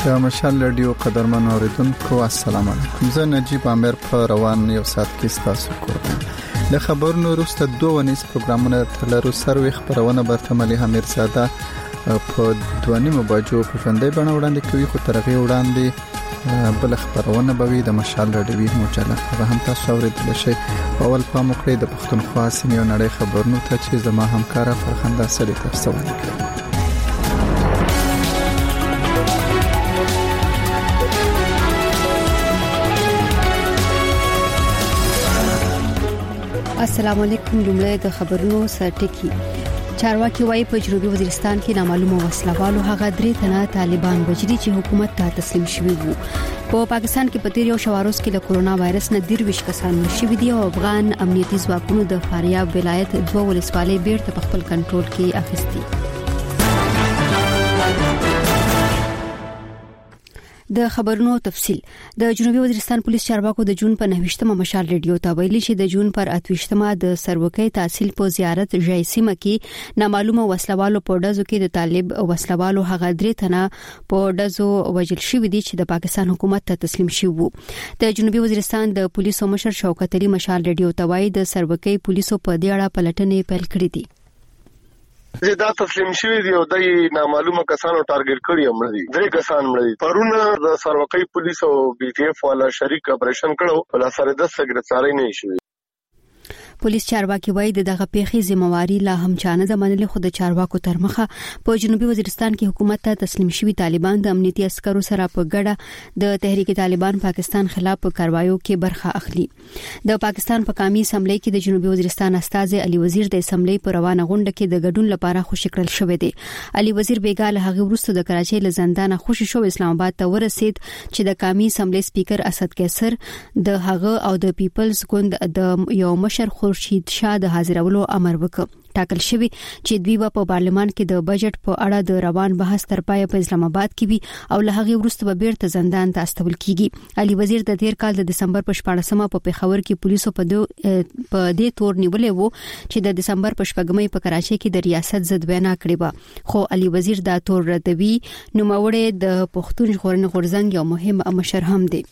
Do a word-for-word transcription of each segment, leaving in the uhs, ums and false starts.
د مشال رادیو قدرمن اوریدونکو السلام علیکم. زه نجیب امیر په روان یو سات کې تاسو کوم. د خبرونو وروسته دوه ونیس پروګرامونه تلرو سروي خبرونه برتملي حمید زاده په دوانیمه بجو په ژوندۍ بڼه وړاندې کوي، خو ترغه وړاندې بل خبرونه به وي د مشال رادیو مجله. هغه هم تاسو اوریدل شي. اول پام وکړئ د پښتونخوا سیمې او نړۍ خبرونو ته چې زما همکارا فرخنده سړي تاسو ولیکي. السلام علیکم. لومړی د خبرونو سرټکی. چارواکي وايي په جنوبي وزیرستان کې نامعلومه وسلوالو هغه درې تنه طالبان وجري چې حکومت ته تسلیم شوي وو. په پاکستان کې په تیر یو شواروز کې د کورونا وایرس نه دیرويش کسان شوي دي او افغان امنیتي ځواکونو د فاریاب ولایت دوه ولسوالۍ بیرته په خپل کنټرول کې اخیستي. د خبرونو تفصيل. د جنوبي وزیرستان پولیس چارواکو د جون په نهویشتمه مشال رادیو ته ویلي چې د جون پر اتویشتمه د سروکۍ تحصیل په زیارت جایسیمه کې نامعلومه وسلوالو په ډزو کې د طالب وسلوالو هغه درې تنه په ډزو وژل شوی دي چې د پاکستان حکومت ته تسلیم شوی وو. د جنوبي وزیرستان د پولیسو مشر شوکت علي مشال رادیو ته وایي د سروکۍ پولیسو په دې اړه پلټنې پیل کړې دي. دا تسلیم شوی دی او د نامعلومه کسانو ټارګټ کړی هم دي. درې کسان مړ دي. پرونه د سروکۍ پولیس او بي ټي اف والا شریک اپریشن کړو، بل سره د سګریټاري نه شوی. پولیس چارواکي وایي دغه پیښې ذمہواری لا هم چانه د منلي، خو د چارواکو ترمخه په جنوبي وزیرستان کې حکومت ته تسلیم شوی طالبان د امنیتي عسکرو سره په ګډه د تحریک طالبان پاکستان خلاف په کاروایو کې برخه اخلي. د پاکستان په قومي اسمبلی کې د جنوبي وزیرستان استاذ علي وزیر د اسمبلی پر روانه غونډه کې د ګډون لپاره خوشی کړل شوې دي. علي وزیر بیګاله هغه ورسته د کراچۍ له زندانه خوشی شو اسلام آباد ته ورسید چې د قومي اسمبلی سپیکر اسد قیصر د هغه او د پیپلز ګوند د یو مشر خورشید شاه د حاضرولو امر وکړ. ټاکل شوی چې دوی په پارلمان کې د بجټ په اړه د روان بحث تر پای په اسلام آباد کې وي او له هغه وروسته به بیرته زندان ته استول کیږي. علي وزیر د تیر کال د دسمبر په شپاړسمه په پیښور کې پولیسو په په دې تور نیولې وو چې د دسمبر په شپږمې په کراچۍ کې د ریاست ضد وینا کړې و، خو علي وزیر دا تور ردوي. نوموړی د پښتون ژغورنې غورځنګ یو مهم مشر هم دی.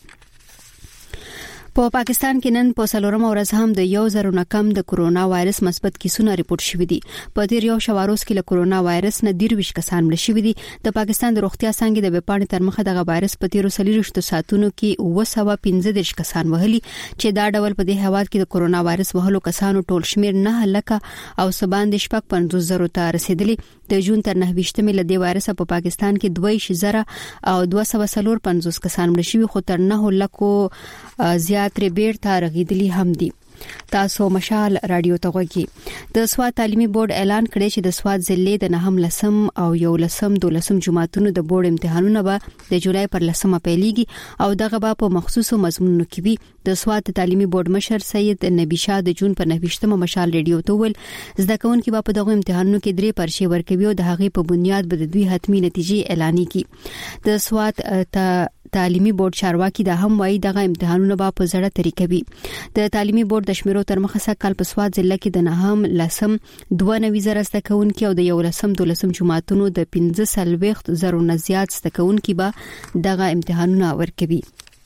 په پاکستان کې نن په څلورمه ورځ هم د یو زرو نه کم د کورونا وایرس مثبت کیسونه ریپورت شوي دي. په تیر یو شواروز کې له کورونا وایرس نه دیرويش کسان مړ شوي دي. د پاکستان د روغتیا څنګه د وپاڼې تر مخه دغه وایرس په تیر سلیریشتو ساتونو کې اوه سوه پنځه دېرش کسان وهلي چې دا ډول په دې هواد کې د کورونا وایرس وهلو کسانو ټول شمیر نه لکه او سباند شپږ پنځوس زرو ته رسیدلی. د جون تر نهویشتمې له دې وایرس په پاکستان کې دوه ویشت زره او دوه سوه څلور پنځوس کسان مړ شوي، خو تر نه لکو زیات تر بیرته رغیدلی هم دي. تاسو مشال رادیو ته غوږی. د سواد تعلیمي بورډ اعلان کړی چې د سواد ضلع د نهم لسم او یو لسم دولسم جماعتونو د بورډ امتحانونه به د جولای پر لسمه پیلېږي او دغه به په مخصوصو مضمونونو کې وي. د سواد تعلیمي بورډ مشر سید نبی شاه د جون پر نهویشتمه مشال رادیو ته ویل زده کوونکي به په دغه امتحانونو کې درې پرچې ورکوي او د هغې په بنیاد به د دوی حتمی نتیجې اعلان کړي. د سواد ته تعلیمي بورډ چارواکي دا هم وایي دغه امتحانونه به په زړه طریقه وي. د تعلیمي بورډ د شمیرو تر مخه سکهال په سواد ضلع کې د نهم لسم دوه نوي زره زده کوونکي او د یو لسم دولسم جماعتونو د پنځه څلوېښت زرو نه زیات زده کوونکي به دغه امتحانونه ورکوي.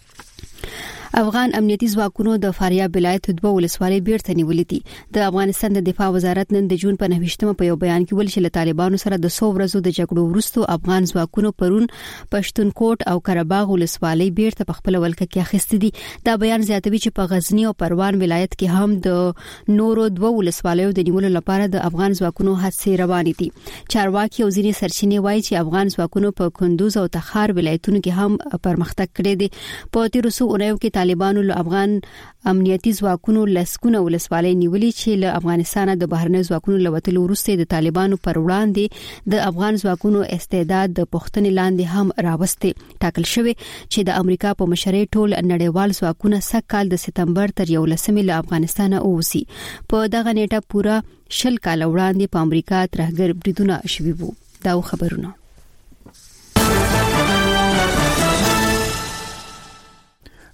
افغان امنیتي ځواکونو د فاریاب ولایت دوه ولسوالۍ بیرته نیولې دي. د افغانستان د دفاع وزارت نن د جون په نهویشتمه په یو بیان کې ویل چې له طالبانو سره د څو ورځو د جګړو وروسته افغان ځواکونو پرون پښتونخوا او قرهباغ ولسوالۍ بیرته په خپل ولکه کې اخیستې دي. دا بیان زیاتوي چې په غزنی او پروان ولایت کې هم د نورو دوه ولسوالیو د نیولو لپاره د افغان ځواکونو هڅې روانې دي. چارواکي او ځینې سرچینې وایي چې افغان ځواکونو په کندوز او تخار ولایتونو کې هم پرمختګ کړی دی. په تیر څو اونیو کې طالبانو له افغان امنیتي ځواکونو لسکونه ولسوالۍ نیولې چې له افغانستان د بهرنۍ ځواکونو لوتلو وروسته د طالبانو پر وړاندې د افغان ځواکونو استعداد د پښتنې لاندې هم راوستي. ټاکل شوی چې د امریکا په مشرۍ ټول نړیوال ځواکونه سکهال د سپتمبر تر یو لسمې له افغانستان اوسي. په دغه نیټه پورا شل کال وړاندې په امریکا ترهګر بریدونه شوي وو. دا خبرونه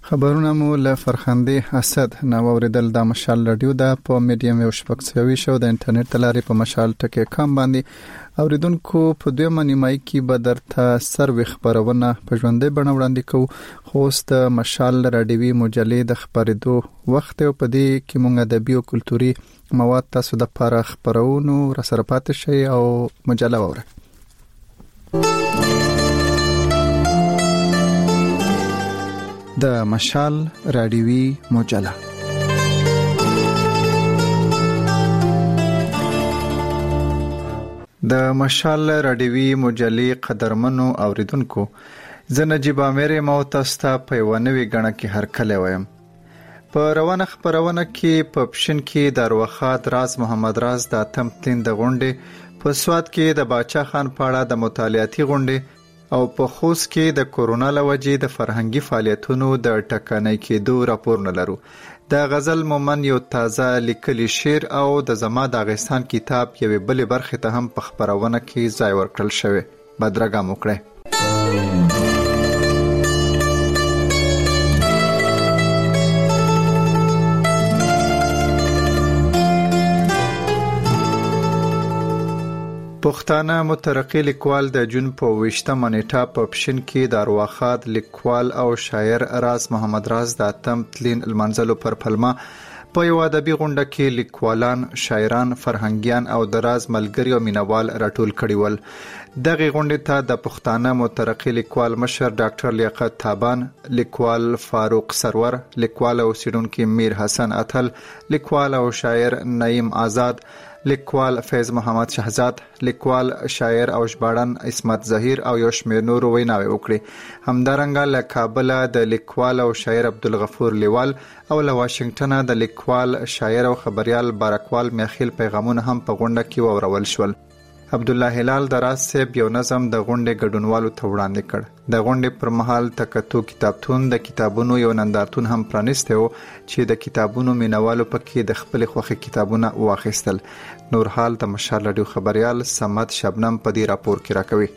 خبرونه مو له فرخنده اسد نو اوریدل د مشال رادیو د په میډیم یو شپږ شو د انټرنیټ لارې په مشال ټکی کم باندې اوریدونکو په دوه منیمای کې به درته سروي خبرونه په ژوندې بڼه وړاندې کوو خوست مشال رادیوي مجلې د خبرېدو وخت او په دې کې مونږ د بیو کلتوري مواد تاسو د پاره خبرونو را سره پاتې شي او مجله وره د مشال رادیوي مجله د مشال رادیوي مجلې قدرمنو اوریدونکو زه نجیب امیر مو تاسو ته په ونوي غنه کې هر کله وایم په روانه خبرونه کې په پښین کې د اروخات راز محمد راز د اتم تین د غونډې په سواد کې د باچا خان پاړه د مطالعاتي غونډې او په خوست کې د کورونا لوجې د فرهنګي فعالیتونو د ټکنۍ کېدو راپور نه لرو د غزل مومن یو تازه لیکلي شعر او د زما د افغانستان کتاب یوې بلې برخې ته هم په خبرونه کې ځای ورکړل شوی بدرګه مو کړئ پښتانه مترقي لیکوال د جون په ویشتمه نیټه په پښین کې د ارواخات لیکوال او شاعر راز محمد راز د اتم تلین المنزلو پر پلمه په یو ادبي غونډه کې لیکوالان، شاعران، فرهنګیان او د راز ملګری او مینوال راټول کړي ول. دغه غونډه ته د پښتانه مترقي لیکوال مشر ډاکټر لیاقت تابان، لیکوال فاروق سرور، لیکوال او سیډونکو میر حسن اتل، لیکوال او شاعر نعیم آزاد، لیکوال فیض محمد شهزاد، لیکوال شاعر او ژباړن اسمت ظهیر او یو شمېر نور ویناوي وکړي. همدارنګه له کابل د لیکوال او شاعر عبدالغفور لیوال او له واشنگټن د لیکوال شاعر او خبريال بارکوال میخیل پیغامونه هم په غونډه کې وورول شول. عبد الله هلال د راز صاحب یو نظم د غونډې ګډونوالو ته وړاندې کړ. د غونډې پر مهال تکتو کتابتون د کتابونو یو نندارتون هم پرانیسته و چې د کتابونو مینوالو پکې د خپل خوخي کتابونه واخیستل. نور حال د مشال رادیو خبريال سمد شبنم په دې راپور کې راکوي.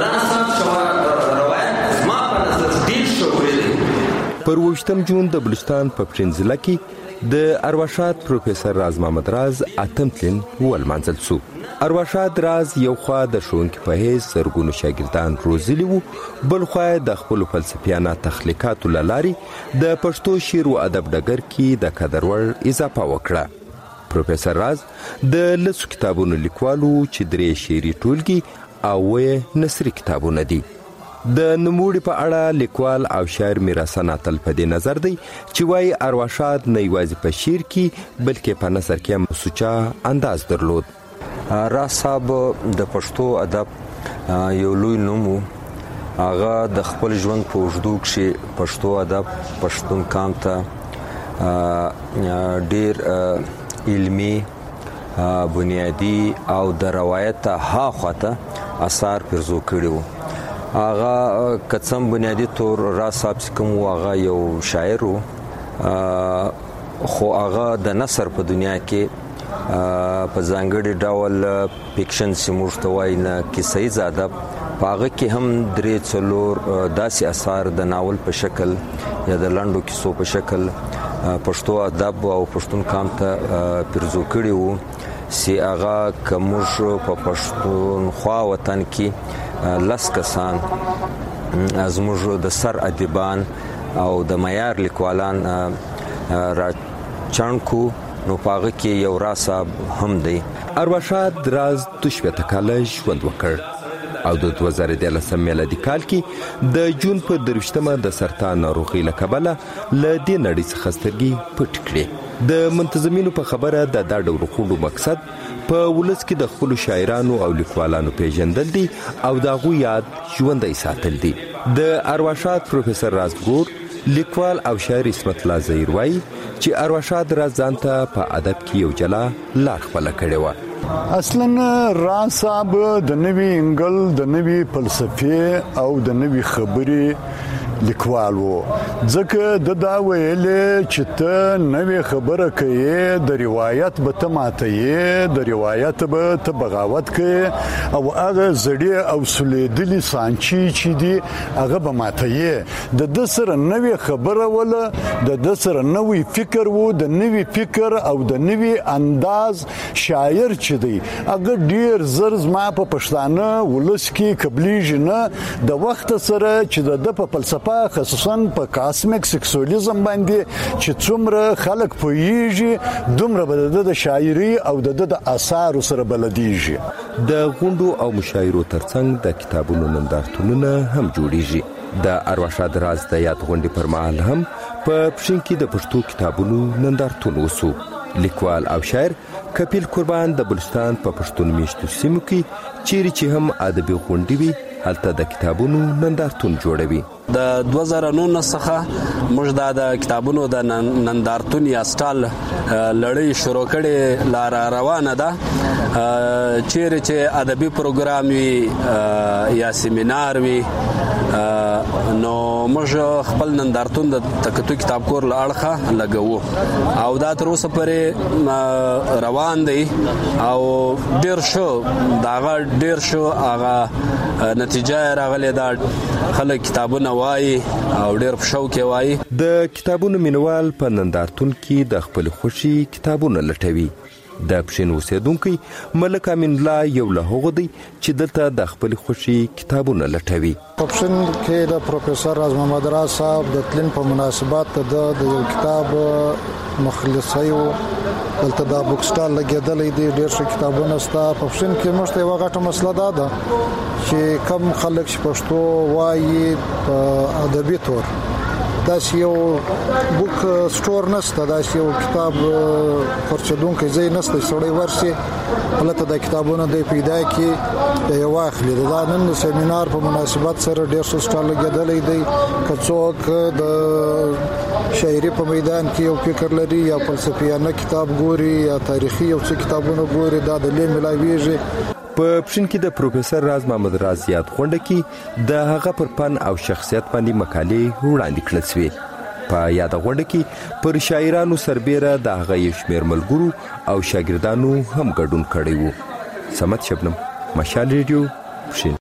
پر وشتم جون د بلوچستان په پرنځله کې د ارواښاد پروفیسور راز محمد راز اتم تلین ول منزل سو. ارواښاد راز یو خوا د ښوونکي په حیث زرګونو شاګردان روزلي وو، بل خوا د خپل فلسفیانه تخلیقاتو له لارې د پښتو شعر او ادب ډګر کې د قدر وړ اضافه وکړه. پروفیسور راز د لسو کتابونو لیکوالو چې درې شعري ټولګي او وې نثري کتابونه دي. د نوموړي په اړه لیکوال او شاعر میر حسن اتل په دې نظر دی چې وايي ارواښاد نه یوازې په شعر کې بلکې په نثر کې هم سوچا انداز درلود. راز صاحب د پښتو ادب یو لوی نوم، هغه د خپل ژوند په اوږدو کې پښتو ادب پښتون قام ته ډیر علمي، بنیادی او د روایت ها خواته اثار پرزو کړي وو. هغه کڅم بنیادی طور راز صاحب کوم هغه یو شاعر وو، خو هغه د نثر په دنیا کې په ځانګړي ډول فکشن سیموږ ته وایي نه کیسې زاده په هغه کې هم درې څلور داسې اثار د ناول په شکل یا د لنډو کیسو په شکل پښتو ادب او پښتون قام ته پرزو کړي وو چې هغه کومش په پښتونخوا وطن کې لس کسان زموږ د سر ادیبان او د معیار لیکوالان را چانکو نو پاغه کې یو راز صاحب هم دی. ارواښاد راز دوشپته کال ژوند وکړ او د دوه زره دولسم میلادي کال کې د جون په درویشتمه د سرطان ناروغي له کبله له دې نړۍ څخه سترګې پټ کړې. د منتظمینو په خبره د دا ډول خونو مقصد په ولس کې د خپل شاعرانو او لیکوالانو پیژندل دي او د غو یاد ژوندۍ ساتل دي. د ارواښاد پروفیسور رازګور لیکوال او شاعر اسمت الله ظهیر وایي چې ارواښاد راز ځانته په ادب کې یو جلا لار خپله کړې وه. اصلا راز صاحب د نوي انګل د نوي فلسفي او د نوي خبرې لیکوال وو. ځکه د دا ویلې چې ته نوې خبره کوي، د روایت به ته ماتې، د روایت به ته بغاوت کوي او هغه زړې او سلیدلي سانچي چې دي هغه به ماتې. د د سره نوې خبره ولا د د سره نوې فکر وو، د نوې فکر او د نوې انداز شاعر چې دی هغه ډیر زر زما په پښتانه ولس کې قبليږي نه. د وخت سره چې د په فلسفه خصوصا په کاسمیک سکسولیزم باندې چې څومره خلک پوهیږي دومره به د شاعري او د اثار سره بلديږي. د غونډو او مشاعرو ترڅنګ د کتابونو نندارتونونه هم جوړیږي. د ارواښاد راز د یاد غونډې پر مهال هم په پښین کې د پښتو کتابونو نندارتون وسو. لیکوال او شاعر کپیل قربان د بلوچستان په پښتون میشتو سیمو کې چیرې چې هم ادبي غونډې وي هلته د کتابونو نندارتون جوړوي. د دوه زره نولس څخه موږ د کتابونو د نندارتون یا سټال لړۍ شروع کړې، لار روانه ده. چیرې چې ادبي پروګرام وي یا سیمینار وي نو موږ خپل نندارتون د تکتو کتاب کور لاړخه لګوو او دا تر اوسه پورې روان دی او ډیر شو داغه ډیر شو هغه نتیجه راغله دا خلک کتابونه وایي او ډیر په شوق وایي. د کتابونو مینوال په نندارتون کې د خپل خوشي کتابونه لټوي. د پښین اوسیدونکو ملک امین الله یو له هغو دی چې دلته د خپل خوشي کتابونه لټوي. په پښین کې د پروفیسور راز محمد راز صاحب د تلین په مناسبت د یو کتاب مخلصي او دلته د بوک سټال لګیدلې دي. ډېر څه کتابونه ستا په پښین کې مشته یو غټه مسله ده ده چې کم خلک چې پښتو وایي په ادبي تور دا یو بوک سٹور نشته، دا یو کتاب خرڅدونکو ځای نشته سړی ورسي هلته د کتابونو د پیدا کې یو واخلي. دا نن سیمینار په مناسبت سره ډېر څه سټال لګیدلې دی. که څوک د شاعري په میدان کې یو فکر لري یا فلسفیانه کتاب ګوري یا تاریخي یو څه کتابونه ګوري دا د لې ملاويږي. په پښین کې د پروفیسور راز محمد راز یاد غونډه کې د هغه پر فن او شخصیت باندې مقالې وړاندې کړل شوې. په یاد غونډه کې پر شاعرانو سربېره د هغه یو شمېر ملګرو او شاګردانو هم ګډون کړی وو. سمت شبنم، مشال ریډیو، پښین.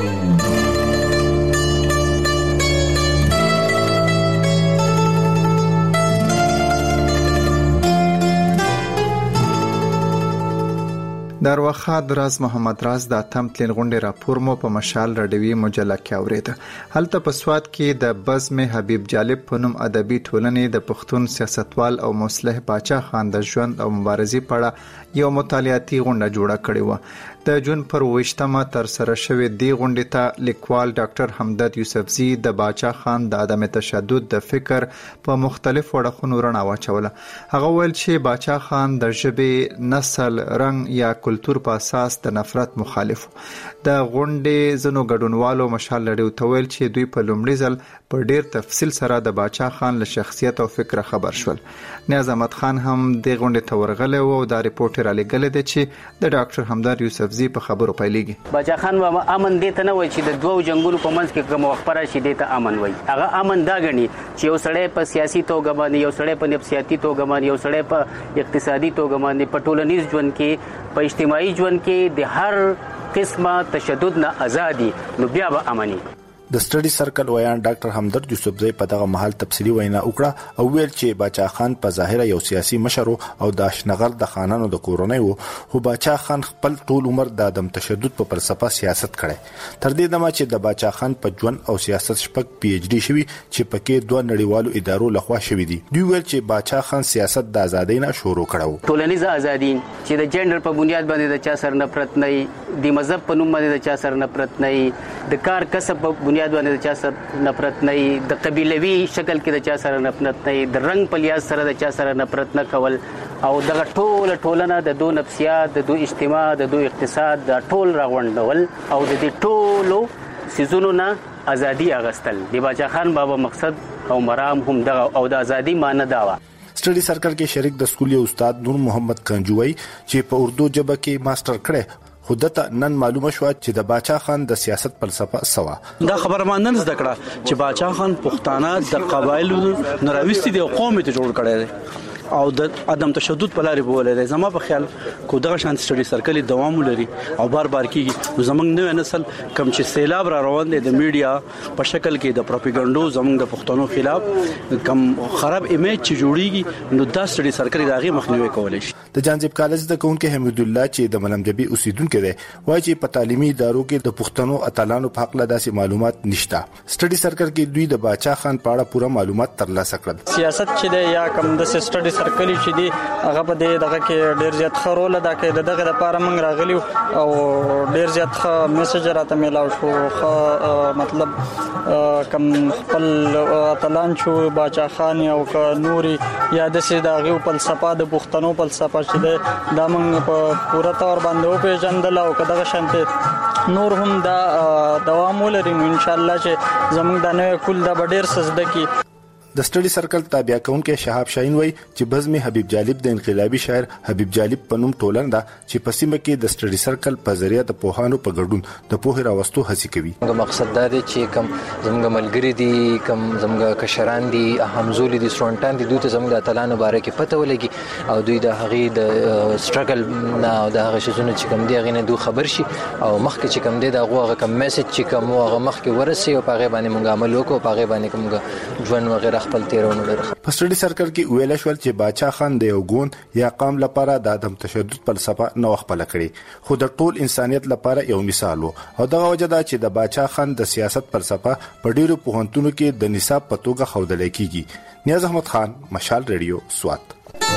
د ارواښاد راز محمد راز د اتم تلین غونډې راپور مو په مشال رډیوي مجله کې اوریده. هلته په سواد کې د بزم حبیب جالب په نوم ادبي ټولنې د پښتون سیاستوال او مصلح باچا خان د ژوند او مبارزې په اړه یو مطالعاتي غونډه جوړه کړې و. د جون پر وشتمه تر سره شوې دی غونډې ته لیکوال ډاکټر حمدرد یوسفزي د باچا خان د عدم تشدد د فکر په مختلف وړخونو رڼا واچوله. هغه ویل چې باچا خان د ژبې، نسل، رنګ یا کلتور په اساس د نفرت مخالف. د غونډې زنو ګډونوالو مشال لړیو ته ویل چې دوی په لومړي ځل په ډیر تفصیل سره د باچا خان له شخصیت او فکر خبر شول. نیاز احمد خان هم د غونډې ته ورغلی و او دا ریپورټ را لېږلی دی چې د ډاکټر حمدرد یوسفزي په خبرو پیلېږي. باچا خان به امن دې ته نه وایي چې د دوو جنګونو په منځ کې کوم وخت په راشي دې ته امن وایي. هغه امن دا ګڼي چې یو سړی په سیاسي توګه باندې، یو سړی په نفسیاتي توګه باندې، یو سړی په اقتصادي توګه باندې، په ټولنیز ژوند کې، په اجتماعي ژوند کې د هر قسمه تشدد نه ازادي نو بیا به امني. د سټډي سرکل ویان ډاکټر حمدرد یوسفزي په دغه محل تفصیلی وینا وکړه او ویل چې باچا خان په ظاهر یو سیاسي مشر او د اشنغر د خانانو د کورنۍ وو، خو باچا خان خپل ټول عمر د عدم تشدد په فلسفه سیاست کړي. تر دې دمه چې د باچا خان په ژوند او سیاست شپږ پی ایچ ډي شوی چې پکې دوه نړیوالو ادارو لخوا شوی دي. دوی ویل چې باچا خان سیاست د ازادۍ نه شروع کړو. ټولنیزه ازادي چې د جندر په بنیاد باندې د چا سره نفرت نه، د مذهب په نوم باندې د چا سره نفرت نه، د کار کسب په بنیاد باندې د چا سره نفرت نه، د قبیلوي شکل کې د چا سره نفرت نه، د رنګ په لیاز سره د چا سره نفرت نه کول، او دغه ټول ټولنه د دو نفسیات، د دو اجتماع، د دو اقتصاد، د ټول راغونډول او د دې ټولو سيزونو نه ازادي اغستل. د باچا خان بابا مقصد او مرام هم دغه او د ازادي معنی دا و. سټډي سرکل کې شریک د سکولي استاد نور محمد کنجوي چې په اردو ژبه کې ماستر کړي، خو دته نن معلومه شو چې د باچا خان د سیاست فلسفه سوا. دا خبره مانن زده کړه چې باچا خان پښتانه د قبایلو نراويستي د قوم ته جوړ کړي دي او د عدم تشدد په لارې بولې دي. زما په خیال کو دغه شان سټډي سرکل دوام لري او بار بار کیږي. زمنګ نو نسل کم چې سیلاب را روان دي د میډیا په شکل کې د پروپاګاندا زمنګ د پښتنو خلاف کم خراب ایمیج چې جوړیږي نو دا سټډي سرکل داغي مخنیوي کولای شي. د جانزیب کالج د کونکو حمید الله چې د ملمجبي اوسیدونکو دی وایي چې په تعلیمي ادارو کې د پښتنو اتلانو په حق له داسې معلومات نشته. سټډي سرکل کې دوی د باچا خان په اړه پوره معلومات ترلاسه کړل. سیاست چې دی یا کم د سټډي سرکل چې دی هغه په دغه کې ډیر زیات خرول دا کې دغه لپاره موږ راغلی او ډیر زیات میسج راته میلاو شو. مطلب کم خپل اتلان شو باچا خان او ک نوري یا د سې دغه فلسفه د پښتنو فلسفه چې دی دا موږ په پوره تور باندې او پیژندل او کداغه شانته نور هم دا دوام ولري ان شاء الله چې زموږ د نوې کول د ډیر سزده کی. د سټډي سرکل تابع کونکو شهاب شاهین وای چې بزم حبیب جالب د انقلابي شاعر حبیب جالب په نوم ټولنه ده چې په سیمه کې د سټډي سرکل په ذریعہ د پوهانو په ګډون د پوهې راوستو هڅه کوي. موږ مقصد دا دی چې کم زموږ ملګری دي کم زموږ کشران دي همزولي دي سټډنټان دي دوی ته زموږ د اتلانو باره کې پته ولګي او دوی د هغې د سټرګل نه او د هغه شیزونه چې کم دی هغې نه دوی خبر شي او مخکې چې کم دی د هغه کم میسج چې کم هغه مخکې ورسي او په هغې باندې موږ عمل وکړو په هغې باندې کوم ژوند وغیره خپل تیرونو لري. په سټډي سرکل کې ویل شول چې باچا خان د یو ګوند یا قام لپاره د عدم تشدد فلسفه نو خپل کړي خو د ټول انسانيت لپاره یو مثال وو او دغه وجه دا چې د باچا خان د سیاست فلسفه په ډیرو پوهنتونو کې د نصاب په توګه ښودل کیږي. نیاز احمد خان، مشال ریډیو، سوات.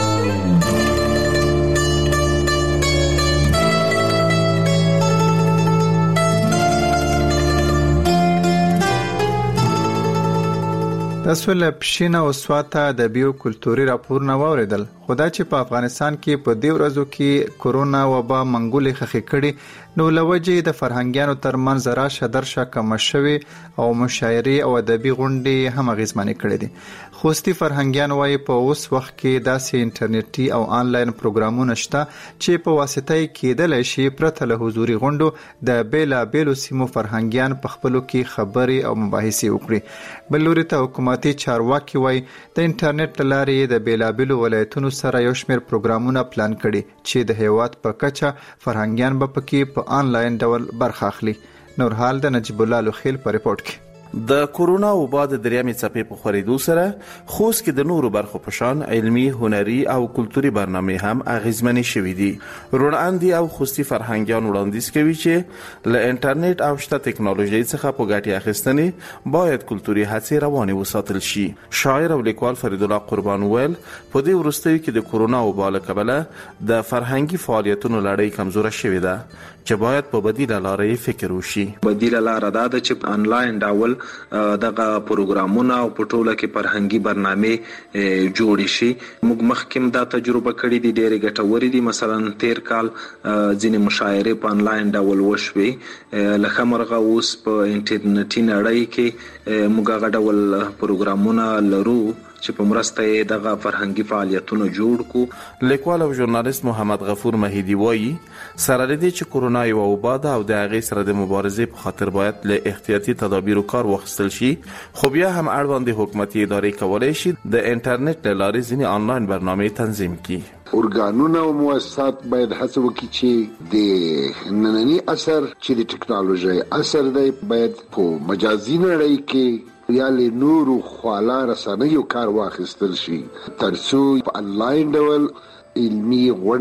تاسو له پښینه او سواته د بیو کلتوري راپور نه واوریدل. خدا چې په افغانستان کې په دې ورځو کې کورونا وبا منګولې خخې کړي نو لوجې د فرهنګیانو ترمنځ راشه درشه کم شوي او مشاعري او ادبي غونډې هم غیزمنې کړې دي. خوستي فرهنګیان وايي په اوس وخت کې داسې انټرنیټي او آنلاین پروګرامونه شته چې په واسطه یې کېدلی شي پرته له حضوري غونډو د بیلا بیلو سیمو فرهنګیان په خپلو کې خبرې او مباحثې وکړي. بل لوري ته حکومتي چارواکي وايي د انټرنیټ له لارې د بیلا بیلو ولایتونو سره یو شمېر پروګرامونه پلان کړي چې د هیواد په کچه فرهنګیان به پکې په آنلاین ډول برخه اخلي. نور حال د نجیب الله لوخیل په ریپورت کې. د کورونا وبا د دریمې څپې په خورېدو سره خوست کې د نورو برخو په شان علمي، هنري او کلتوري برنامې هم اغیزمنې شوې دي. روڼاندي او خوستي فرهنګیان وړاندیز کوي چې له انټرنیټ او شته ټکنالوژي څخه په ګټې اخیستنې باید کلتوري هڅې روانې وساتل شي. شاعر او لیکوال فرید الله قربان ویل په دې وروستیو کې د کورونا وبا له کبله د فرهنګي فعالیتونو لړۍ کمزوره شوې ده چې باید په بدیله لارې فکر وشي. بدیله لار دا ده چې آنلاین ډول دغه پروګرامونه او په ټوله کې فرهنګي برنامې جوړ شي. موږ مخکې دا تجربه کړې دي، ډېرې ګټورې دي. مثلا تیر کال ځینې مشاعرې په آنلاین ډول وشوې، لکه مرغه اوس په انټرنیټي نړۍ کې موږ هغه ډول پروګرامونه لرو چې په مرسته یې دغه فرهنګي فعالیتونه جوړ کو. لیکوال او ژورنالیست محمد غفور مهیدی وایي سره لري چې کورونا یو وبا ده او د هغې سره د مبارزې په خاطر باید له احتیاطي تدابیرو کار واخیستل شي، خو بیا هم اړوند حکومتي ادارې کولی شي د انټرنیټ له لارې ځینې آنلاین برنامې تنظیم کړي. ارګانونه او مؤسسات باید هڅه وکړي چې د ننني عصر چې د ټکنالوژي عصر دی باید په مجازي نړۍ کې یا له نورو خواله رسنیو کار واخیستل شي ترڅو په آنلاین ډول علمي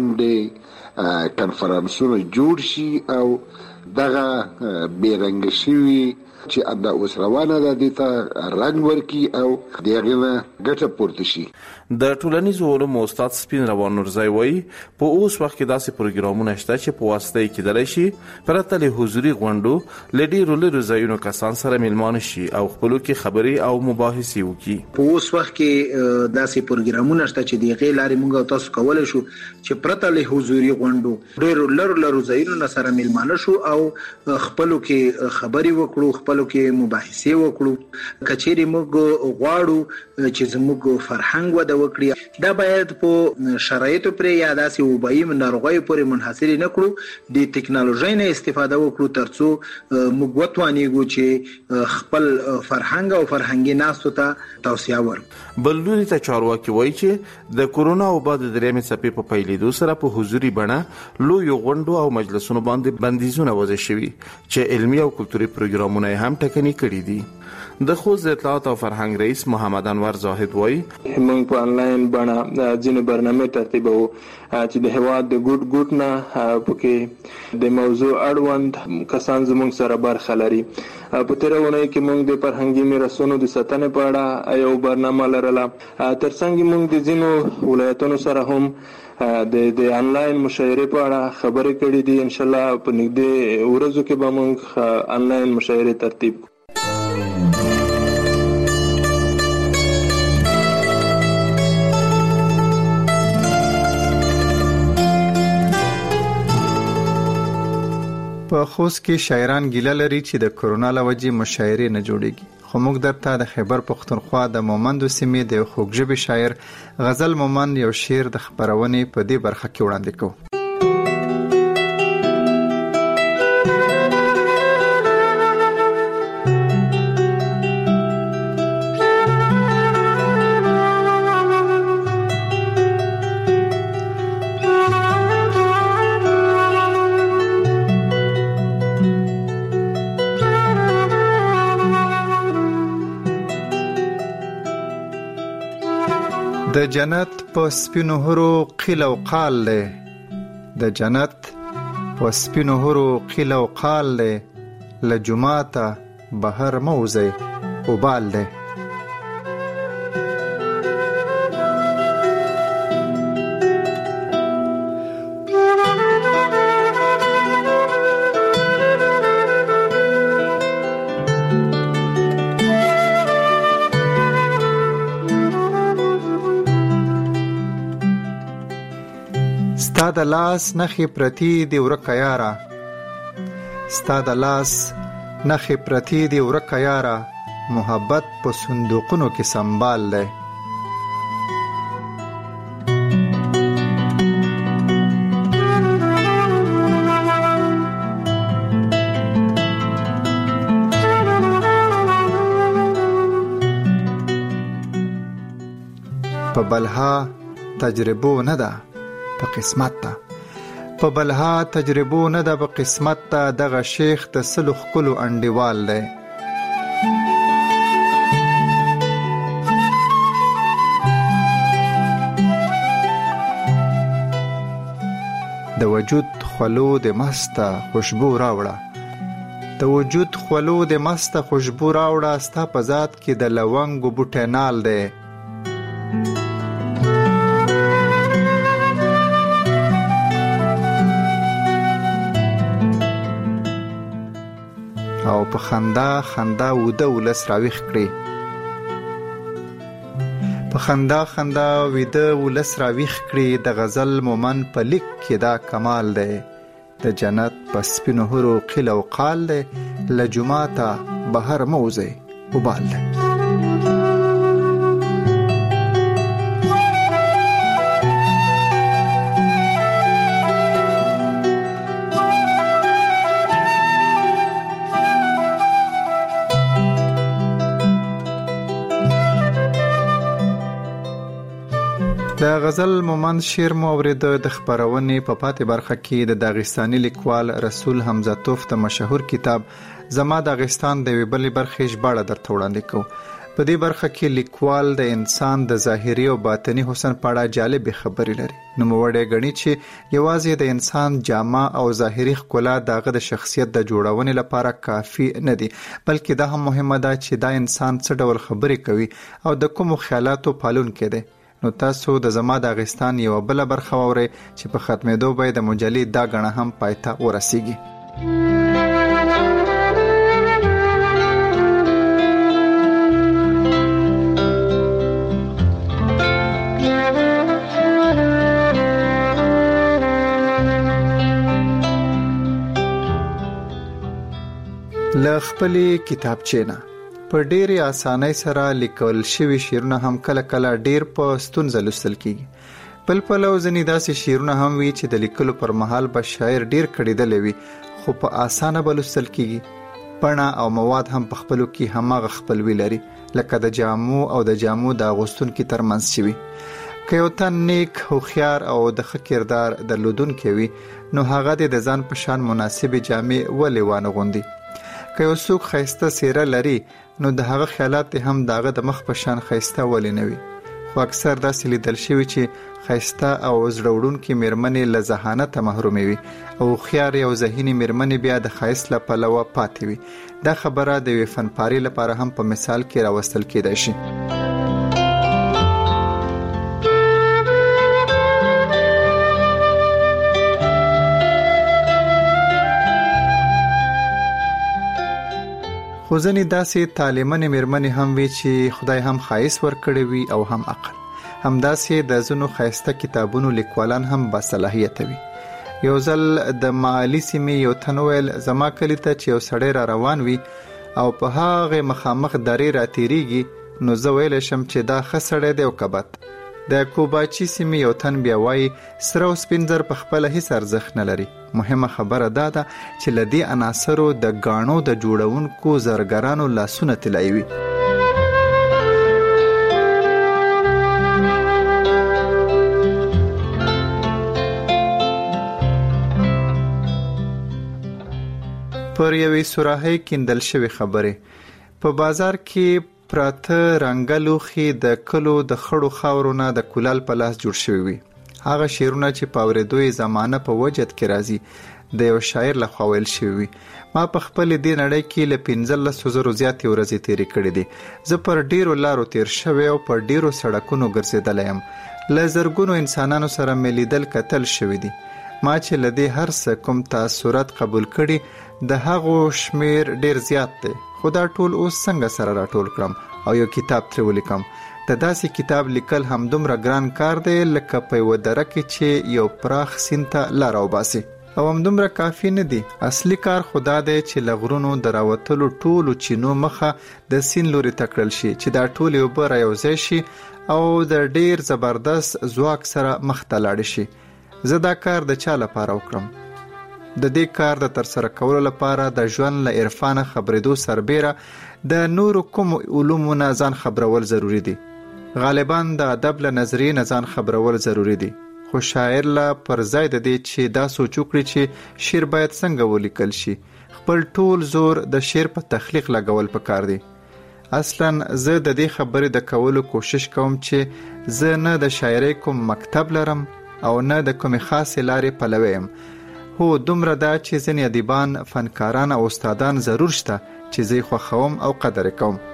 غونډې کنفرانسونه جوړ شي او دغه بیرنګ شوي چې انده اوس روانه ده دې ته رنګ ورکي او دغه نه ګټه پورته شي. د ټولنیزو علومو استاد سپین روان نورزی وایي په اوس وخت کې داسې پروګرامونه شته چې په واسطه یې کېدلی شي پرته له حضوري غونډو له ډېرو لرې ځایونو کسان سره میلمانه شي او خپلو کې خبرې او مباحثې وکړي. په اوس وخت کې داسې پروګرامونه شته چې د هغې لارې موږ تاسو کولی شو چې پرته له حضوري غونډو ډېرو لرو لرو ځایونو سره میلمانه شو او خپلو کې خبري وکړو خپلو کې مباحثه وکړو کچېری موږ غواړو چې زموږ فرهنګ وده وکړي دا باید په شرایطو پر یا داسې وبایي ناروغیو پورې منحصر نه کړو د ټکنالوژي نه استفاده وکړو ترڅو موږ وتوانیږو چې خپل فرهنګ او فرهنګي ناستو ته توسعه ورکړو. بل لوري ته چارواکي وایي چې د کورونا وبا د درېمې څپې په پیلېدو سره په حضوري بڼه لوی غونډو او مجلسونو باندې بندیزونه وضع شوي چې علمي او کلتوري پروګرامونه هم ټکني کړي دي. د خوست اطلاعات او فرهنګ رئیس محمد انور زاهد وایي موږ په انلاین بڼه ځینې برنامه ترتیبو چې د هواد د ګډ ګډ نه پکې د موضوع اړوند کسان زموږ سره برخه لري. په تیرونه کې موږ د فرهنګي میراثونو د ساتنې په اړه یو برنامه لرله. ترڅنګ موږ د ځینو ولایتونو سره هم د د انلاین مشاعره په اړه خبرې کړې دي. ان شاء الله په نږدې ورځو کې به موږ انلاین مشاعره ترتیب کړو. په خوست کې شاعران ګیله لري چې د کورونا له وجې مشاعرې نه جوړېږي، خو موږ درته د خیبر پښتونخوا د مومندو سیمې د خوږژبې شاعر غزل مومند یو شعر د خبرونې په دې برخه کې وړاندې کوو. د جنت په سپینو هرو قیل او قال له د جنت په سپینو هرو قیل او قال له لجماته بهر موزه وبال له. ستا د لاس نخې پرتی دی ورکه یاره، ستا د لاس نخې پرتی دی ورکه یاره، محبت په صندوقونو کې سنبال دی. په بلها تجربو نه ده په قسمت ته، په بلها تجربو نه ده په قسمت ته، دغه شیخ د سلو ښکلو انډیوال دی. د وجود خولو د مسته خوشبو راوړه، د وجود خولو د مسته خوشبو راوړه، ستا په ذات کې د لونګو بوټی نال دی. او په خندا خندا وده ولس راویخ کړي، په خندا خندا وده ولس راویخ کړي. د غزل مومن په لیک کې دا کمال دی، د جنت په سپینو هرو قیل او قال دی، لجماته بهر موزه وبال دی. د غزل مومند شعر مو اورید. د خبرونې په پاتې برخه کې د داغستاني لیکوال رسول حمزه توف د مشهور کتاب زما داغستان د ویبلې برخې ژباړه درته وړاندې کوم. په دې برخه کې لیکوال د انسان د ظاهري او باطني حسن په اړه جالب خبرې لري. نو موړې غني چې یوازې د انسان جامه او ظاهري ښکلا دغه د شخصیت د جوړونې لپاره کافي نه دي، بلکې دا هم مهمه ده چې دا انسان څه ډول خبرې کوي او د کوم خیالاتو پالونکی دی. نو تاسو د زما داغستان یو بل برخه ووري چې په ختمېدو به د مجلې دا غنه هم پایته ورسیږي. له خپلې کتابچې نه په ډېرې اسانۍ سره لیکل شوي شعرونه هم کله کله ډېر په ستونزه لوستل کیږي. بل پلو ځینې داسې شعرونه هم وي چې د لیکلو پر مهال به شاعر ډېر کړېدلی وي خو په اسانه به لوستل کیږي. بڼه او مواد هم په خپلو کې هماغه خپلوي لري لکه د جامو او د جامو د اغوستونکي ترمنځ چې وي. که یو تن نیک، هوښیار او د ښه کردار درلودونکی وي نو هغه د ځان په شان مناسبې جامې ولې وانه غوندي. که یو څوک ښایسته څېره لري نو د هغه خیالات هم دغه د مخ په شان ښایسته ولې نه وي. خو اکثر داسې لیدل شوي چې ښایسته او زړه وړونکې مېرمنې له ذهانته محرومې وي او هوښیارې او ذهینې مېرمنې بیا د ښایست له پلوه پاتې وي. دا خبره د یوې فنپارې لپاره هم په مثال کې راوستل کېدای شي. خو ځینې داسې تعلیمنې مېرمنې هم وي چې خدای هم ښایست ورکړی وي او هم عقل. همداسې د ځینو ښایسته کتابونو لیکوالان هم باصلاحیته وي. یو ځل د معالي سیمې یو تن ویل زما کلي ته چې یو سړی را روان وي او په هغې مخامخ درې را تیریږي نو زه ویلی شم چې دا ښه سړی دی او که بد. د کوباچي سیمې یو تن بیا وایي سره او سپین زر په خپله هیڅ ارزښت نه لري. مهمه خبره دا ده چې له دې عناصرو د ګاڼو د جوړونکو زرګرانو لاسونه طلایي وي. پر یوې سوراهۍ کیندل شوې خبرې په بازار کې پراته رنګه لوښي د کلو د خړو خاورو نه د کولال په لاس جوړ شوي وي. هغه شعرونه چې په اورېدو یې زمانه په وجد کې راځي د یو شاعر لخوا ویل شوي وي. ما په خپل دې نړۍ کې له پنځلسو زرو زیاتې ورځې تېرې کړې دي. زه پر ډیرو لارو تیر شوی او پر ډیرو سړکونو ګرځېدلی یم. له زرګونو انسانانو سره مې لیدل کتل شوي دي. ما چې له دې هر څه کوم تاثرات قبول کړي د هغو شمیر ډیر زیات دی. خو دا ټول اوس څنګه سره راټول کړم او یو کتاب ترې ولیکم. د داسې کتاب لیکل همدومره ګران کار دی لکه په یوه دره کې چې یو پراخ سیند ته لاره وباسي او همدومره کافي نه دی. اصلي کار خو دا دی چې له غرونو د راوتلو ټولو چینو مخه د سیند لوري ته کړل شي چې دا ټولې اوبه رایوځای شي او د ډیر زبردست ځواک سره مخ ته لاړې شي. زه دا کار د چا لپاره وکړم؟ د دې کار د ترسره کولو لپاره د ژوند له عرفانه خبرېدو سربیره د نورو کوم علومو نه ځان خبرول ضروری دي. غالباً د ادب له نظریې نه ځان خبرول ضروری دي. خو شاعر لا پر ځای د دې چې دا سوچ وکړي چې شعر باید څنګه ولیکل شي خپل ټول زور د شعر په تخلیق لګول پکار دي. اصلاً زه د دې خبرې د کولو کوشش کوم چې زه نه د شاعرۍ کوم مکتب لرم او نه د کومې خاصې لارې پلوی یم. هو دومره دا چې ځینې ادیبان، فنکاران او استادان ضرور شته چې زه یې خوښوم او قدر یې کوم.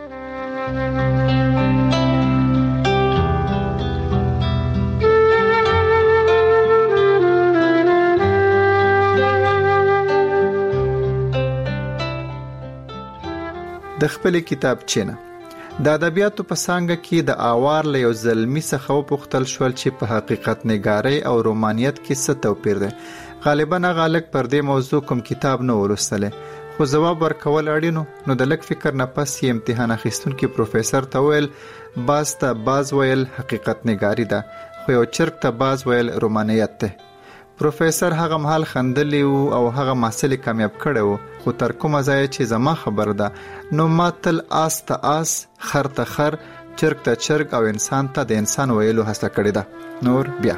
د خپلې کتابچې نه د ادبیاتو په څانګه کې د آوار له یو زلمي څخه وپوښتل شول چې په حقیقت نګارۍ او رومانیت کې څه توپیر دی. غالبا هغه هلک پر دې موضوع کوم کتاب نه ولوستلی خو ځواب ورکول اړینو. نو د لږ فکر نه پس یې امتحان اخیستونکي پروفیسر ته ویل باز ته باز ویل حقیقت نګاري ده خو یو چرګ ته باز ویل رومانیت ده. پروفیسر هغه مهال خندلی و او هغه محصل کامیاب کړی و. خو تر کومه ځایه چې زما خبر ده نو ما تل آس ته آس، خر ته خر، چرګ ته چرګ او انسان ته د انسان ویلو هڅه کړې ده. نور بیا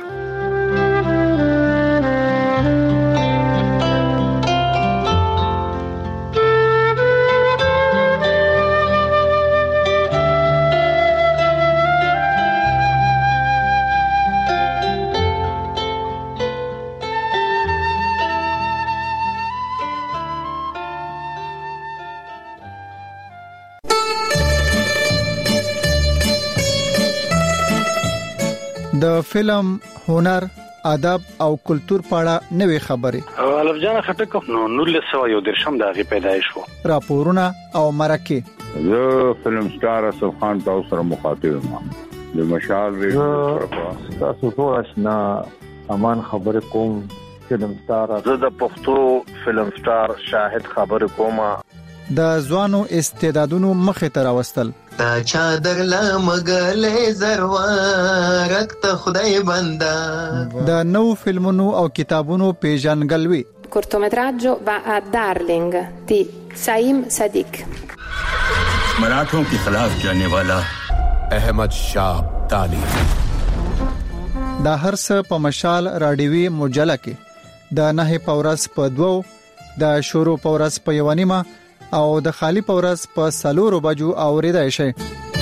د فلم، هنر، ادب او کلچر په اړه نوې خبرې. الف جان خټک نو نولس سوه یو درشم د هغې پیدایش و. راپورونه او مرکې. زه فلم سټار اسف خان تاسو سره مخاطب یم. د مشال ریډیو تاسو ټول آشنا امان خبر کوم. فلم سټار زه د پښتو فلم سټار شاهد خبر کوم. د ځوانو استعدادونو مخې ته راوستل. تا چادر لمغلې زروارک ته خدای بندا. د نو فلمونو او کتابونو پیژنګلوي. cortometraggio va a Darling di Saim Sadiq. मराठों के खिलाफ जाने वाला अहमद शाह अब्दाली. دا هر څه په مشال رادیوي مجله کې د نه پورس په دوو د شورو پورس په یوانیمه او د خالی پورس په سلورو بجو اوریدای شي.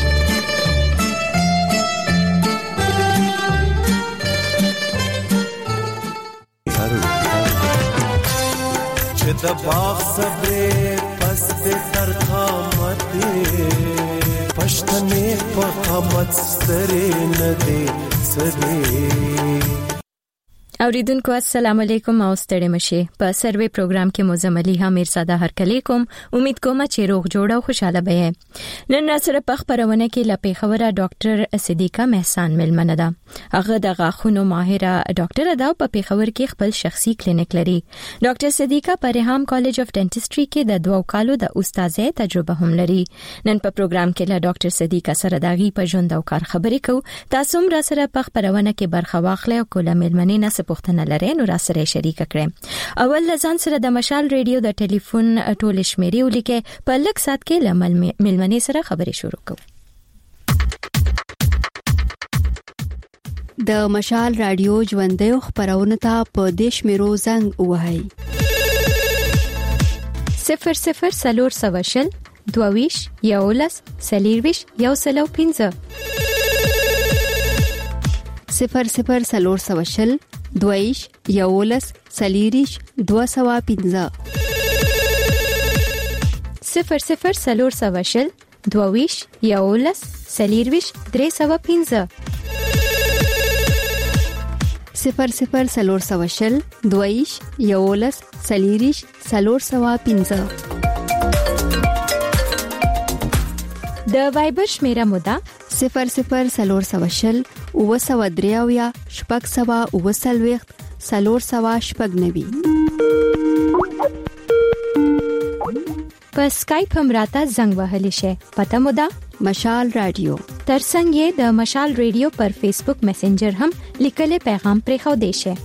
چې د باغ صبر پس د ترخامت پښتنې په قامت سترې نه دي سدي. اوریدونکو السلام علیکم او ستړي مشه. په سروي پروګرام کې مزملی حمیر ساده هر کلی کوم. امید کوم چې روغ جوړ او خوشاله به. نن سره په خبرونه کې لپاره خبره ډاکټر صدیقه محسان ملمنه ده. هغه د غاښونو ماهره ډاکټر ده او په پیښور کې خپل شخصي کلینیک لري. ډاکټر صدیقه په ریهام کالج اف ډنټسټري کې د دوه کالو د استادۍ تجربه هم لري. نن په پروګرام کې له ډاکټر صدیقه سره داغي په ژوند او کار خبرې کوو. تاسو هم را سره په خبرونه کې برخه واخلئ او کوله ملمنې نه پوښتنه لرئ نو را سره شریک کړئ. اول لزان سره د مشال ریډیو د ټلیفون ټول شمیرې ولیکه په لږ سات کې لمل ملمنې سره خبرې شروع کوو. د مشال رادیو ژوندۍ خبرونه ته په دیش میرو زنګ وهاي صفر صفر سلور سواشل دوویش یولس سلیرویش یو سلو پینځه صفر صفر سلور سواشل دویش یولس سلیریش دو سوا پینځه صفر صفر سلور سواشل دویش یولس سلیریش درې سوا پینځه صفر صفر سلور سواشل دویش یولس سلیریش سلور سوا پینځه د وایبر شمیره مودا صفر صفر سلور سواشل او سوا دریاویا شپږ سوا او سلويخت سلور سوا شپږ نوي. په اسکایپ هم راته زنګ وهلی شي. پته مو ده مشال رادیو. ترڅنګ یې د مشال رادیو پر فیسبوک میسنجر هم لیکلي پیغام پرې خو دی شي.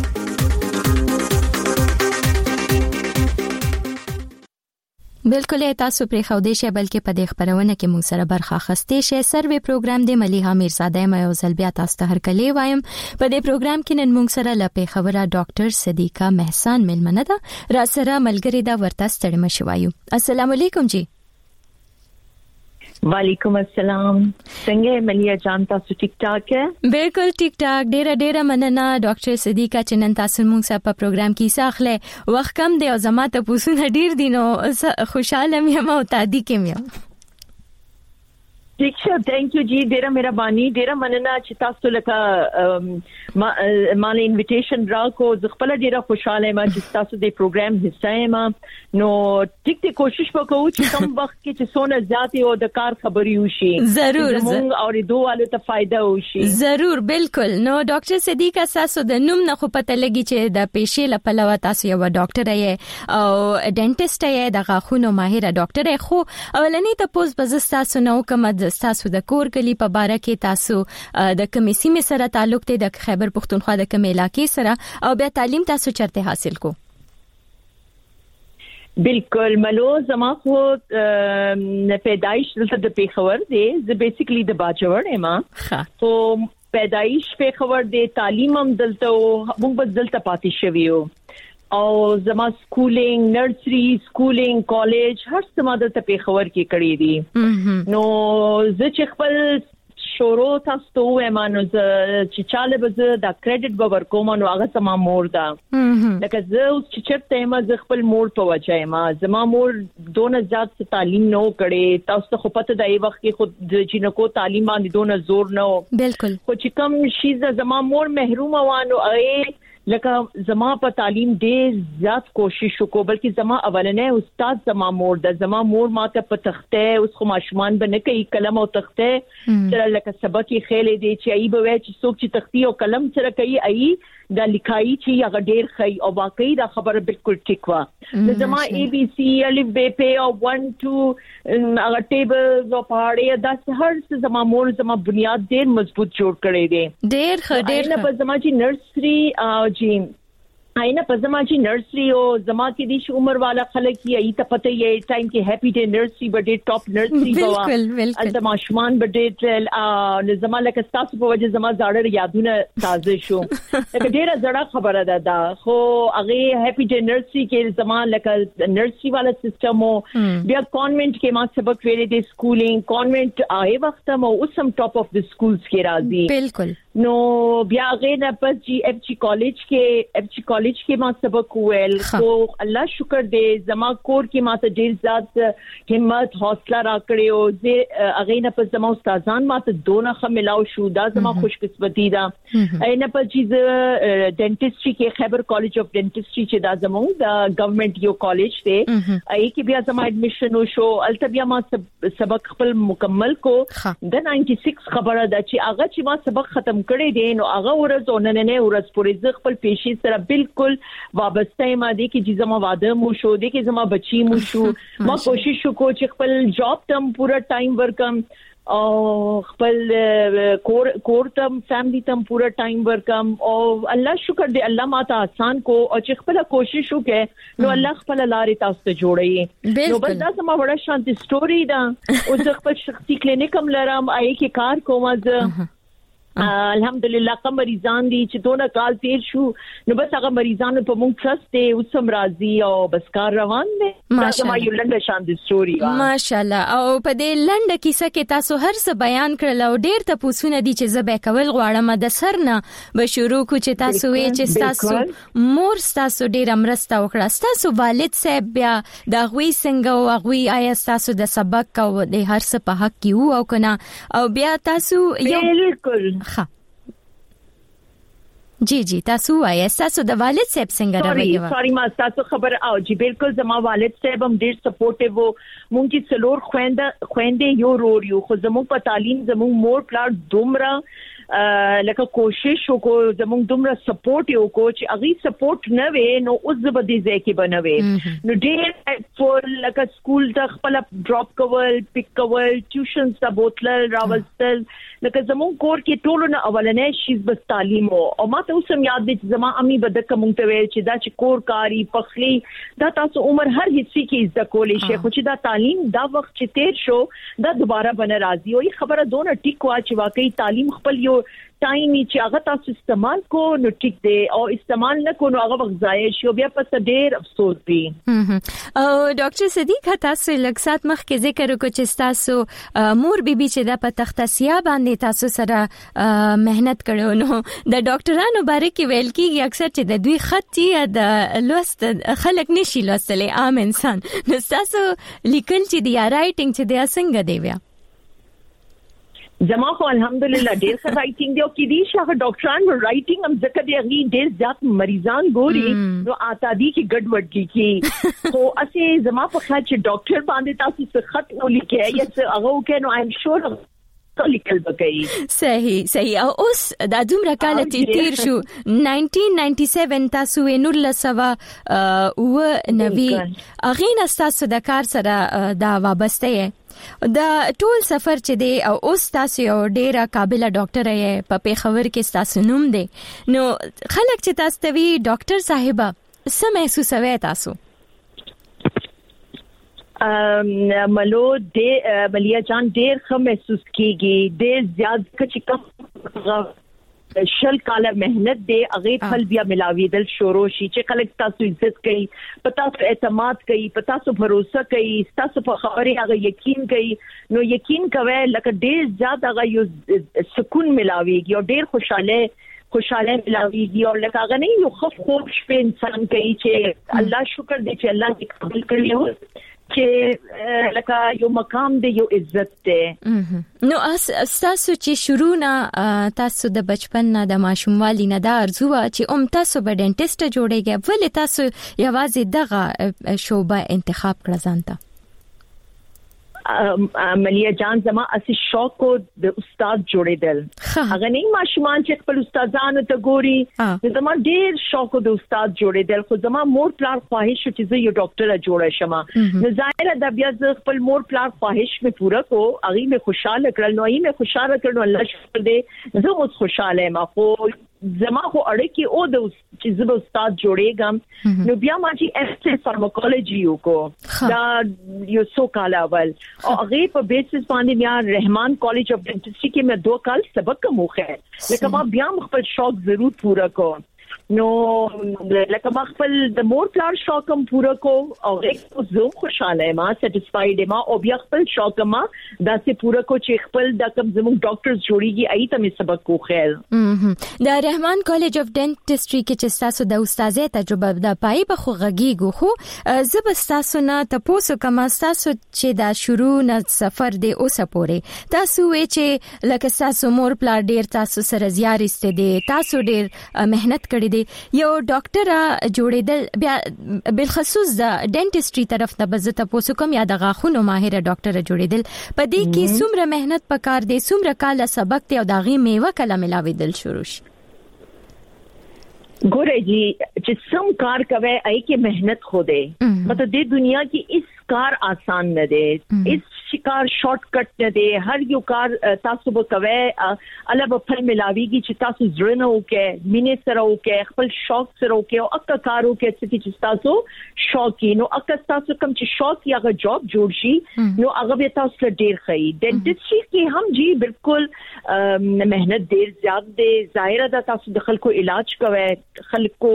بالکل تاسو پرې خو دې شي بلکې په دې خبرونه کې موږ سره برخه اخستې شي. سروي پروګرام د مليحه میرزاده مې او زلبیا تاسو ته هر کلی وایم. په دې پروګرام کې نن موږ سره لپاره خبره ډاکټر صدیقه محسان ملمنه ده. را سره ملګری دا ورته ستړي مشوایو. السلام علیکم جی. वालेकुम अस्सलाम. څنګه ملیا جان تاسو ټیک ټاک ہے؟ بالکل ټیک ټاک. ډیره ډیره مننه ډاکټر صدیقه چې نن تاسو موږ سره په پروګرام کې ساخله. وخت کم دی او زما ته پوښتنه ډیر دي نو خوشاله مې او تادی کې مې. ٹھیک ہے تھینک یو جی. ډیره مهرباني ډیره مننه چې تاسو لکه ما مال انویټیشن راکو. زه خپل ډیره خوشاله یم چې تاسو د پروګرام حصہ یم. نو ټیک ټیک کوشش وکړو چې کوم وخت کې چې سونه ذاتي او د کار خبري وشي ضرور موږ اوریدو والو ته فائدہ وشي. ضرور بالکل. نو ډاکټر صدیقه تاسو د نوم نه خو پته لګی چې د پیشې لپاره تاسو یو ډاکټر یې او ډنټیسټ یې د غاښونو ماهر ډاکټر یې. خو اولنی تاسو په تاسو نو کوم تاسو د کور کلی په باره کې تاسو د کومې سیمې سره تعلق دی د خیبر پختونخوا د کومې علاقې سره او بیا تعلیم تاسو چرته حاصل کو؟ بالکل ملو زما خو پیدایش دلته د پیښور دی. زه بیسیکلی د باجوړ یم. خو پیدایش پیښور دی. تعلیم هم دلته موږ بس دلته پاتې شویو او زما سکولینګ نرسری سکولینګ کالج هر څه ما دلته پیښور کې کړی دي. نو زه چې خپل شروع تاسو ته وایم نو چې چاله به د کریډټ به ورکوم نو هغه سما مور ده. لکه زه چې چرته ما ز خپل مور په وجه ما زما مور دونه زیات تعلیم نو کړي. تاسو خو پته د ای وخت کې خود جنکو تعلیم باندې دونه زور نه. بالکل. خو چې کوم شي زما مور محروم وانه اې لکه زما په تعلیم ډېر زیات کوشش وکړو بلکې زما اولنې استاد زما مور ده. زما مور ماته په تخته اوس خو ماشومان به نه کوي قلم او تخته سره لکه سبق یې خېلې دي چې ای به وای چې څوک چې تختی او قلم سره کوي ای د لیکای چې هغه ډیر خي او واقعي دا خبره بالکل ټیک و د زما اي بي سي الف ب پ او one two هغه ټیبلز او پاړې د هر څه زما مور زما بنیاد ډیر مضبوط جوړ کړی دی ډیر ښه ډیر نه په زما چې نرسري او جی آینه په زما چې نرسري او زما کې د عمر والا خلک یې ته پته یې ټایم کې هپی ډے نرسري بډې ټاپ نرسري بوا بالکل بالکل زما شمان بډې ټل ا زما لکه تاسو په وجه زما زاړه یادونه تازه شو لکه ډیره زړه خبره ده دا خو هغه هپی ډے نرسري کې زما لکه نرسري والا سیستم او بیا کانوینټ کې ما سبق ویلې د سکولینګ کانوینټ آی وخت مو اوسم ټاپ اف د سکولز کې راځي بالکل نو بیا غینه پس جی اف جی کالج کې اف جی کالج کې ما سبق ویل خو الله شکر دې زما کور کې ما ته ډیر زیات همت حوصله راکړې او زه غینه پس زما استادان ما ته دونه خملاو شو دا زما خوش قسمتي ده اینه پس جی ډینټیسټري کې خیبر کالج اف ډینټیسټري چې دا زموږ د ګورنمنت یو کالج دی ای کې بیا زما اډمیشن وشو الته بیا ما سبق خپل مکمل کو د ninety-six خبره ده چې هغه چې ما سبق ختم کړی دی نو هغه ورځ او نن نه ورځ پورې زه خپل پیشي سره بالکل وابسته ما دي کې چې زما واده مو شو دي کې زما بچي مو شو ما کوشش وکړ چې خپل جاب تم پورا ټایم ورکم او خپل کور کور تم فیملی تم پورا ټایم ورکم او الله شکر دی الله ماته آسان کو او چې خپل کوشش وکړ نو الله خپل لارې تاسو ته جوړي نو بس دا زما وړه شانتي سټوري ده او زه خپل شخصي کلینیک هم لرم آی کې کار کوم زه الحمدلله کوم مریضان دي چې دونه کال تیر شو نو بس هغه مریضانو په مونږ ترست دي او سم راضي او بس کار روان دي دا ما یو لنډه شان دي ستوري ماشاءالله او په دې لنډه کیسه کې تاسو هر څه بیان کړل او ډیر ته پوښتنه دي چې زه به کول غواړم د سرنه به شروع کو چې تاسو وې چې تاسو مور تاسو ډیر امرسته وکړه تاسو والد صاحب بیا دا غوي څنګه او غوي آیا تاسو د سبق او د هر څه په حق کې او کنه او بیا تاسو یو بالکل ها جی جی تاسو وایي تاسو د والد صاحب څنګه راوړی و سوري ما تاسو خبر او جی بالکل زما والد صاحب هم ډیر سپورټیو وو مونږ چې څلور خوينده خويندې یو رور یو خو زموږ په تعلیم زموږ مور پلار دومره لکه کوشش وکړو زموږ دومره سپورټ یو کو چې اغي سپورټ نه وې نو اوس زبدي ځکه بنوي نو ډیر فور لکه سکول ته خپل ډراپ کول پک کول ټیوشن ته بوتل راوستل لکه زموږ کور کې ټولو نه اولنې شیز بس تعلیم او ما ته اوسم یاد دي چې زما امي بده کوم ته ویل چې دا چې کور کاری پخلی دا تاسو عمر هر هیڅ کې عزت کولې شي خو چې دا تعلیم دا وخت چې تیر شو دا دوباره بن راځي او خبره دونه ټیک وا چې واقعي تعلیم خپل یو ټایم چې هغه تاسو استعمال کو نو ټیک دی او استعمال نه کو نو هغه وخت ضایع شي بیا پس ډیر افسوس دی او ډاکټر صدیق تاسو لکسات مخ کې ذکر وکړ چې تاسو مور بیبي چې د په تختسیا باندې تاسو سره مهنت کړو نو د ډاکټرانو باره کې ویل کیږي اکثر چې د دوی خط یې د لوست خلک نشي لوستلې عام انسان نو تاسو لیکل چې دی رائټینګ چې دی څنګه دی بیا زما خو الحمدلله ډیر ښه رائټینګ دی او کې دي چې ډاکټران رائټینګ هم ځکه دی غي ډیر ځات مریضان ګوري نو آتا دي کې ګډوډ دي کې خو اسه زما په خیال چې ډاکټر باندې تاسو څه خط ولیکي یا څه هغه وکړي نو ایم شور لیکل بکې صحیح صحیح او اوس د دومره کال تیر شو nineteen ninety-seven تاسو نور لسوا او نوی اغه تاسو د کار سره دا وابسته یې دا ټول سفر چې دی او اوس تاسو یو ډیره قابلیت ډاکټر یې په پیښور کې تاسو نوم دی نو خلک چې تاسو ته وی ډاکټر صاحبہ څه محسوسوي تاسو ام ملو دې ملیا جان ډیر ښه محسوس کیږي ډیر زیات چې کوم شل کاله مهنت دی هغه فل بیا ملاویدل شروع شي چې خلک تاسو عزت کوي پتا تاسو اعتماد کوي پتا تاسو باور کوي تاسو په خبره هغه یقین کوي نو یقین کوي لکه ډیر زیات هغه یو سکون ملاويږي او ډیر خوشاله خوشاله ملاويږي او لکه هغه نه یو خوف خوش په انسان کوي چې الله شکر دې چې الله دې قبول کړی چې لکه یو مقام دی یو عزت دی نو تاسو چې شروع نه تاسو د بچپن نه د ماشوموالي نه دا ارزو چې ام تاسو به ډینټیسټ جوړیږئ ولې تاسو یوازې دغه شوبه انتخاب کړل ځانته ملیا جان زما اسی شوق کو د استاد جوړېدل هغه نه ماشومان چې خپل استادانو ته ګوري زما ډېر شوق د استاد جوړېدل خو زما مور پلار خواهش چې زه یو ډاکټر جوړ شم نو ظاهر د بیا ز خپل مور پلار خواهش می پورا کو هغه می خوشاله کړل نو یې می خوشاله کړل الله شکر دې زه اوس خوشاله ما خو زما خو اړیکې او د چې زه به استاد جوړېږم نو بیا ما چې اف اس فارماکولوژي وکړو دا یو څو کال اول او هغه په بیسس باندې بیا رحمان کالج اف ډینټسټري کې مې دوه کال سبق موخه لکه ما بیا خپل شوق ضرور پورا کوم نو لکه ما خپل د مور پلار شوقم پورا کو او هیڅ زه خوشاله ما سټیسفاید ما او بیا خپل شوق ما داسې پورا کو چې خپل د کوم زموږ ډاکټرز جوړیږي ایت مې سبق کو خیر د رحمان کالج اف ډینټسټري کې چې تاسو د استادې تجربه د پای په خو غږیږو خو زب تاسو نه تاسو کوم تاسو چې دا شروع نه سفر دی اوسه پورې تاسو وې چې لکه تاسو مور پلار ډیر تاسو سره زیار است دي تاسو ډیر مهنت کړی یو ډاکټر جوړېدل بیا بالخصوص د ډینټسټري طرف ته بزته پوسو کوم یا د غاښونو ماهر ډاکټر جوړېدل په دې کې څومره مهنت پکار دی څومره کال سبق ته او داغي میوه کله ملاویدل شروع شي ګورې جی چې سم کار کوي ای کې مهنت خو دی مطلب د دنیا کې اس کار آسان نه دی اس شکار شارٹ کٹ نه دی هر یو کار تاسو به کوي الله په فل ملاويږي چې تاسو زړه نه وکې مینې سره وکې خپل شوق سره وکې او اکه کار وکې چې تاسو شوقي نو اکه تاسو کوم چې شوق یا غ جاب جوړ شي نو هغه به تاسو له ډیر خي ډینټسټري کې هم جی بالکل مهنت ډیر زیات دی ظاهر ده تاسو د خلکو علاج کوي خلکو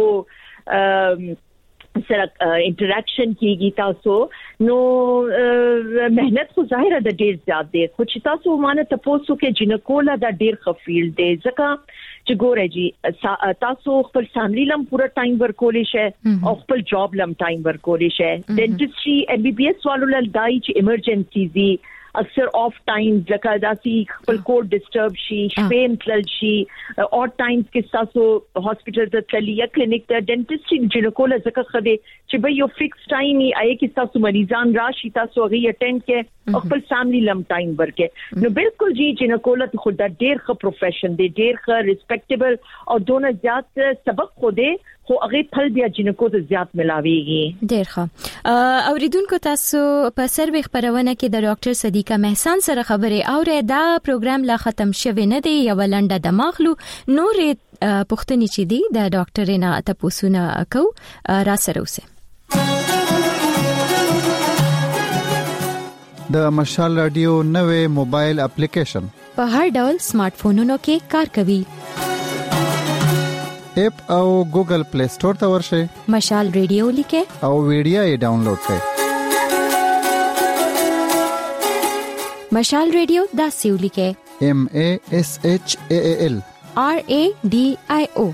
سره انټریکشن کیږي تاسو نو مهنت خو ظاهر ده ډیر زیات دی خو چې تاسو مانه تاسو کې جنکولا دا ډیر خفیل دی ځکه چې ګورئ جی تاسو خپل فیملی لم پورا ټایم ورکولې شه او خپل جاب لم ټایم ورکولې شه ډینټسټري ام بي بي ایس والو لل دای چې ایمرجنسي دي اکثر آف ټایمز لکه داسي خپل کوډ ډیسټرب شي شپې تل شي او ټایمز کې تاسو هاسپټل ته تللی یا کلینیک ته ډینټسټري جنکولا ځکه خدي چې به یو فکس ټایم ای آی کې تاسو مریضان راشي تاسو غي اټینډ کې خپل فیملی لم ټایم ورکې نو بالکل جی جنکولا خو دا ډیر ښه پروفیشن دی ډیر ښه ریسپیکټیبل او دونه زیات سبق خو دی خو هغه پل بیا جنکو ته زیات ملاويږي ډیر ښه اوریدونکو تاسو په سروي خبرونه کې د ډاکټر صدیقه محسن سره خبرې اورې دا پروګرام لا ختم شوی نه دی یو لنډه د ماخلو نورې پښتني چې دی د ډاکټر نه تاسو نه کو را سره اوسه د مشال رادیو نوې موبایل اپلیکیشن په هر ډول سمارټ فونونو کې کار کوي اپ او ګوګل پلی سٹور ته ورشئ مشال ریډیو لیکه او ویډیو یې ډاونلوډ کړئ مشال ریډیو دا سیو لیکه M A S H A A L R A D I O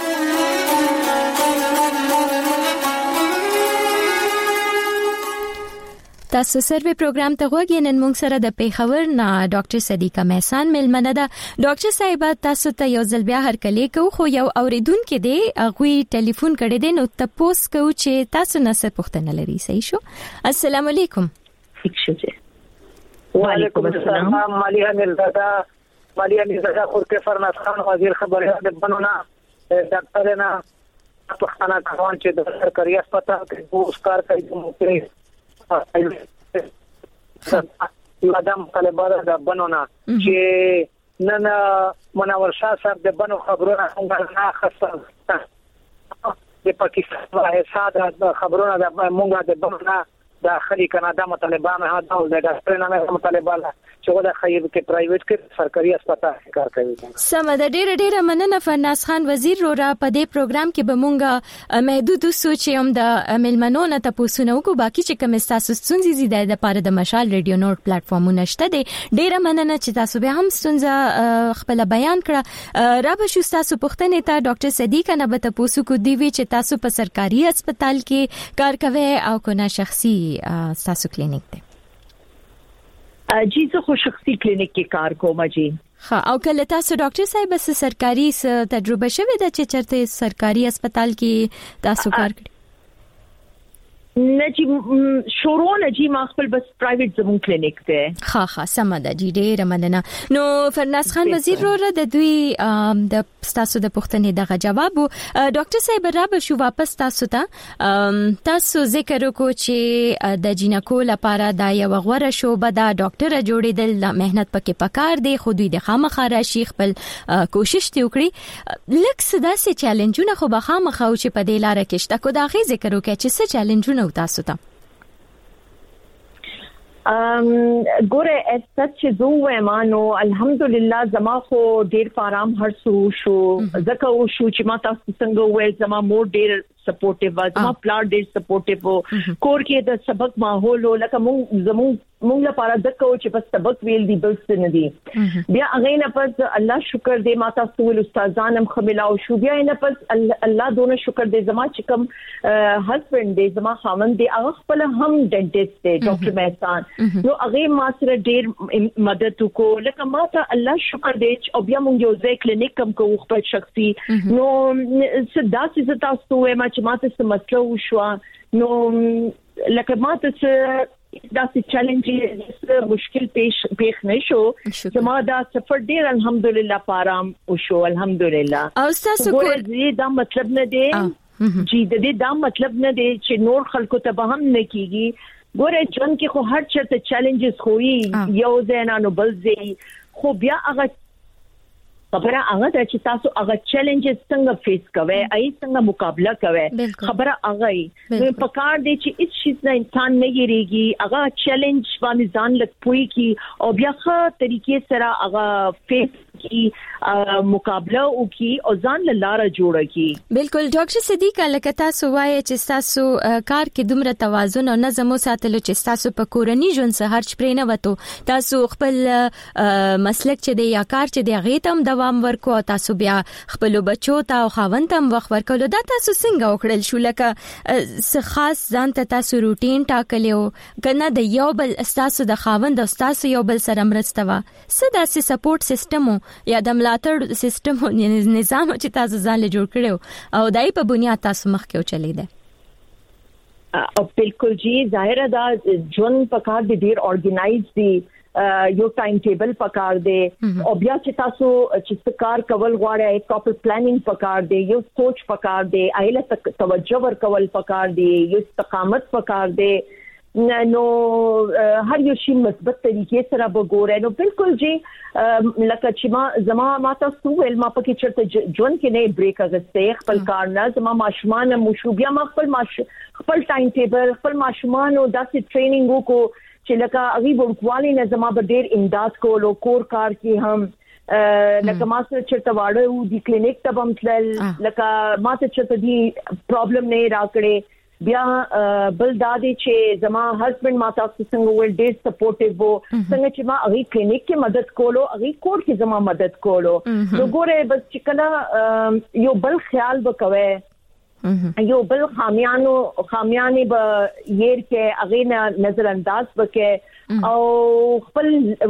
تاسو سروي پروګرام ته غوږی نن موږ سره د پیښور نه ډاکټر صدیقه محسن ملمنه ده ډاکټر صاحب تاسو ته یو ځل بیا هر کلی کو خو یو اوریدونکو دی هغه ټلیفون کړی دی نو تاسو کو چې تاسو نه څه پوښتنه لري صحیح شو السلام علیکم ٹھیک شو وعلیکم السلام مالیا مرزا مالیا مرزا خورته فرناس خان وزیر خبره ده بنونا ډاکټر نه پښتنه کوم چې د سرکاري هسپتال کې اوسکار کوي مدام طالبان د بنونا چې نن منور شاه صاحب د بنو خبرونه څنګه نه خاصه د پاکستان واه ساده خبرونه د مونږه د بنونا د خلی کاناډا مطالبه نه دا د ډاکټر نه مطالبه چې ودا خیر کې پرایویټ کې سرکاري هسپتال کار کوي سم د ډېر ډېر مننه فرناس خان وزیر رو را په دې پروګرام کې به مونږه محدود سوچ هم د ملمنو نه تاسو نو کو باقي چې کوم تاسو ستونزې زیاده د پاره د مشال ریډیو نوٹ پلیټفارمونه شته دي ډېر مننه چې تاسو به هم ستونزه خپل بیان کړه را به شو تاسو پښتنې ته ډاکټر صدیقه نه به تاسو کو دی وی چې تاسو په سرکاري هسپتال کې کار کوي او کو نه شخصي تاسو کلینیک دی جی زه خو شخصي کلینیک کې کار کوم جی ها او کله تاسو ډاکټر صاحب بس سرکاري تجربه شوه د چې چرته سرکاري هسپتال کې تاسو کار کړی نجی شورو نجی ما خپل بس پرایویټ زمون کلینیک ته ها ها سمه د ډیره مننه. نو فرناز خان وزیر رو د دوی د تاسو د پوښتنې دغه جواب ډاکټر صاحب را به شو واپس تاسو ته تاسو ذکر وکړو چې د جینکو لپاره دا یو غوړه شوبه دا ډاکټر جوړېدل مهنت پکې پکار دی خو دوی د خامخا راشي خپل کوشش دی وکړي لکه څه داسې چیلنجونه خو به خامخا او چې په دې لار کې شته کو دا غي ذکر وکړي چې څه چیلنجونه تاسو ته ام ګوره سچ زو ومانو الحمدلله زما خو ډیر فارام هرڅو شو زکه او شو چې ما تاسو څنګه وې زما مور ډیر سپورټیو و زما پلان ډیر سپورټیو کور کې د سبق ماحول لکه مونږ زمو مونږ لپاره د کو چې بس سبق ویل دي بس نه دي بیا هغه نه پس الله شکر دې ما تاسو ول استادانم خملاو شو بیا نه پس الله دونه شکر دې زما چې کوم هسبند دې زما خاوند دې هغه خپل هم ډنټیسټ دی ډاکټر مهسان نو هغه ما سره ډیر مدد وکړو لکه ما ته الله شکر دې او بیا مونږ یو ځای کلینیک کم کوو خپل شخصي نو صدا چې تاسو ما چې ما ته مسله وشو نو لکه ما ته دا سي چیلنجز مشکل پیش پیښ نشو زما دا سفر ډیر الحمدلله پارام او شو الحمدلله او تاسو کو دا مطلب نه دی چې د دې دا مطلب نه دی چې نور خلکو ته به هم نه کیږي ګوره ژوند کې خو هر چرته چیلنجز خوې یو ځای نه بل ځای خو بیا هغه خبره هغه چې تاسو هغه چیلنجز څنګه فیس کوئ ای څنګه مقابله کوئ خبره هغه ای په کار دی چې هیڅ شي نه انسان نه یریږي هغه چیلنج باندې ځان لګ پوي کی او بیا ښه طریقې سره هغه فیس کی مقابله او کی او ځان لاره جوړه کی. بالکل ډاکټر صدیق لکه تاسو وایي چې تاسو کار کې دومره توازن او نظم ساتلو چې تاسو په کورنۍ ژوند سره هرڅ پرې نه وته تاسو خپل مسلک چې دی یا کار چې دی غي تم دوام ورکو تاسو بیا خپل بچو ته او خاوند ته وخت ورکول دا تاسو څنګه وکړل شو لکه څه خاص ځان ته تاسو روټین ټاکلیو کنه د یو بل تاسو د خاوند او تاسو یو بل سره مرسته وا څه داسې سپورټ سیستم یا د ملاتړ سیستم او نظام چې تاسو ځان له جوړ کړو او دای په بنیاد تاسو مخکې چلی دی او بالکل جی ظاهر دا جون پکار دی ډیر اورګنایز دی یو ټایم ټیبل پکار دی او بیا چې تاسو چې کار کول غواړئ پراپر پلانینګ پکار دی یو سوچ پکار دی ایله توجه ورکول پکار دی یو استقامت پکار دی نو هر یو شی مثبت طریقې سره وګورئ نو بالکل جی لکه چې ما زما ما تاسو ول ما پکې چرته ژوند کې نه بریک اغسته خپل کار نه زما ماشومان مو شو بیا ما خپل ماش خپل ټایم ټیبل خپل ماشومان او داسې ټریننګ وکړو چې لکه هغه ورکوالي نه زما به ډیر امداد کولو کور کار کې هم لکه ما سره چرته واړو دی کلینیک ته هم تل لکه ما ته چرته دی پرابلم نه راکړي بیا بل دادی چې زما هسبند ما تاسو څنګه ول ډیر سپورټیو وو څنګه چې ما هغه کلینیک کې مدد کولو هغه کور کې زما مدد کولو نو ګوره بس چې کله یو بل خیال وکوي یو بل خامیانو خامیانی به ير کې هغه نظر انداز وکړي او خپل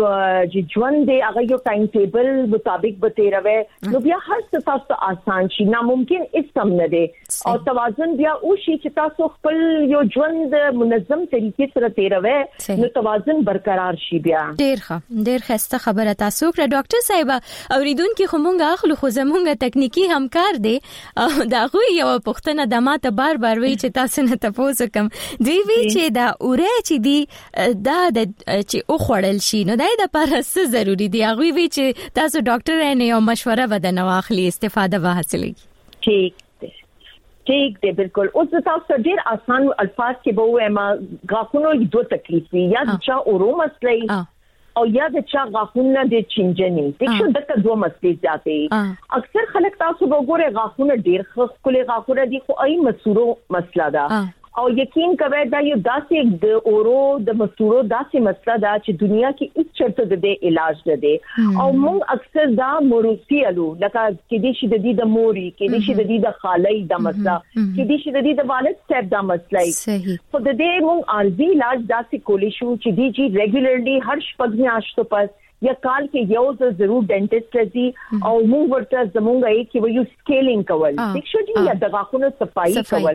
ژوند دی هغه یو ټایم ټیبل مطابق به تیروي نو بیا هر څه تاسو آسان شي ناممکن هیڅ کم نه دی او توازن بیا او شي چې تاسو خپل یو ژوند منظم طریقې سره تیروي نو توازن برقرار شي بیا ډیر ښه ډیر ښه خبره تاسو کړه ډاکټر صاحب اوریدونکو خمونګه اخلو خو زمونږه تکنیکی همکار دی دا خو یو پښتنه د ماته بار بار وی چې تاسو نه تاسو کوم دی وی چې دا اوره چې دی دا د چې او خړل شي نو دای د پر څه ضروری دی هغه وی چې تاسو ډاکټر نه یو مشوره ودنه واخلي استفاده واحصلې ٹھیک دی ٹھیک دی بالکل او تاسو ډیر آسان الفاظ کې به وای ما غاښونو دوه تکلیف یا چې اورو مسلې او یا د چا غاښونه د چنجنې دغه دغه دوه مسلې ځاتې اکثر خلک تاسو وګوره غاښونه ډیر خپل غاښونه دي خو ای مسورو مسله ده او یقین کوي دا یو داسې د اورو د مسورو داسې مسله ده چې دنیا کې هیڅ چرته د علاج نه دی او موږ اکثر دا موروثي الو لکه کې دي چې د دې د موري کې دي چې د دې د خالې د مسله کې دي چې د دې د والد صاحب د مسله صحیح خو د دې موږ عارضي علاج داسې کولی شو چې دی جی ریګولرلی هر شپږ میاشتو پس یا کال کې یو ځل ضرور ډنټیسټ راځي او موږ ورته زمونږ یې کې ویو سکیلینګ کول څه شو دي یا د غاښونو صفائی کول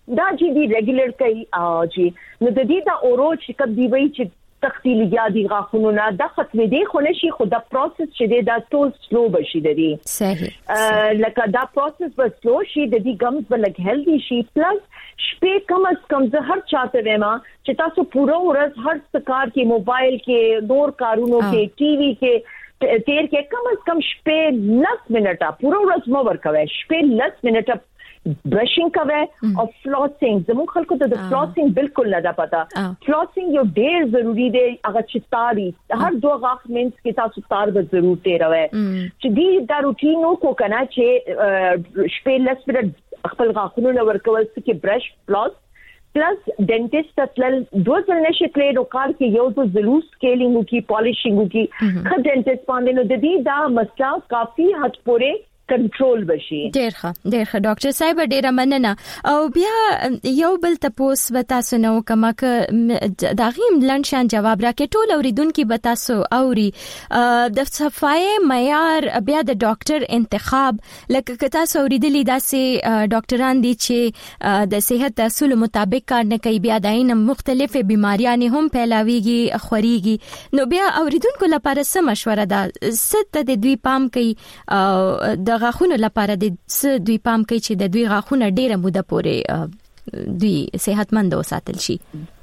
دا چې دی ریګولر کوي او چې نو د دې دا اورو چې کب دی وی چې تختیل یادي غاخونو نه د ختمې دی خو نشي خو دا پروسس چې دی دا ټول سلو بشي دی صحیح لکه دا پروسس به سلو شي د دې ګمز به لګ هیلدي شي پلس شپې کم از کم زه هر چاته وېما چې تاسو پوره ورځ هر څکار کې موبایل کې نور کارونو کې ټي وي کې تیر کې کم از کم شپې لس منټه پوره ورځ مو ورکوي شپې لس منټه برشنګ کوي او فلوسینګ زموږ خلکو ته د فلوسینګ بالکل نه ده پتا فلوسینګ یو ډېر ضروری دی هغه چې تاري هر دوه غاښ مینس کې تاسو تار به ضرور تیروي چې دې دا روټینو کو کنه چې شپې لس منټ خپل غاښونو نه ورکول چې برش فلوس پلس ډینټیسټ تل دوه ځل نشي کړی نو کار کې یو ځل ضرور سکیلینګ کی پالیشینګ کی خو ډینټیسټ باندې نو د دې دا مسله کافي حد پورې کنټرول بشي. ډیر ښه ډیر ښه ډاکټر صاحب ډیره مننه. او بیا یو بل تاسو وتا سنو کما ک دا غیم لنشان جواب راکې ټول اوریدونکو به تاسو اوري د صفای معیار بیا د ډاکټر انتخاب لکه ک تاسو اوریدلی داسې ډاکټران دي چې د صحت اصول مطابق کار نه کوي بیا داین مختلفه بیماریاں هم پیلاویږي خوريږي نو بیا اوریدونکو لپاره څه مشوره ده ست د دوی پام کوي د غاښونو لپاره د څه دوی پام کوي چې د دوی غاښونه ډیره موده پورې دوی صحتمند وساتل شي.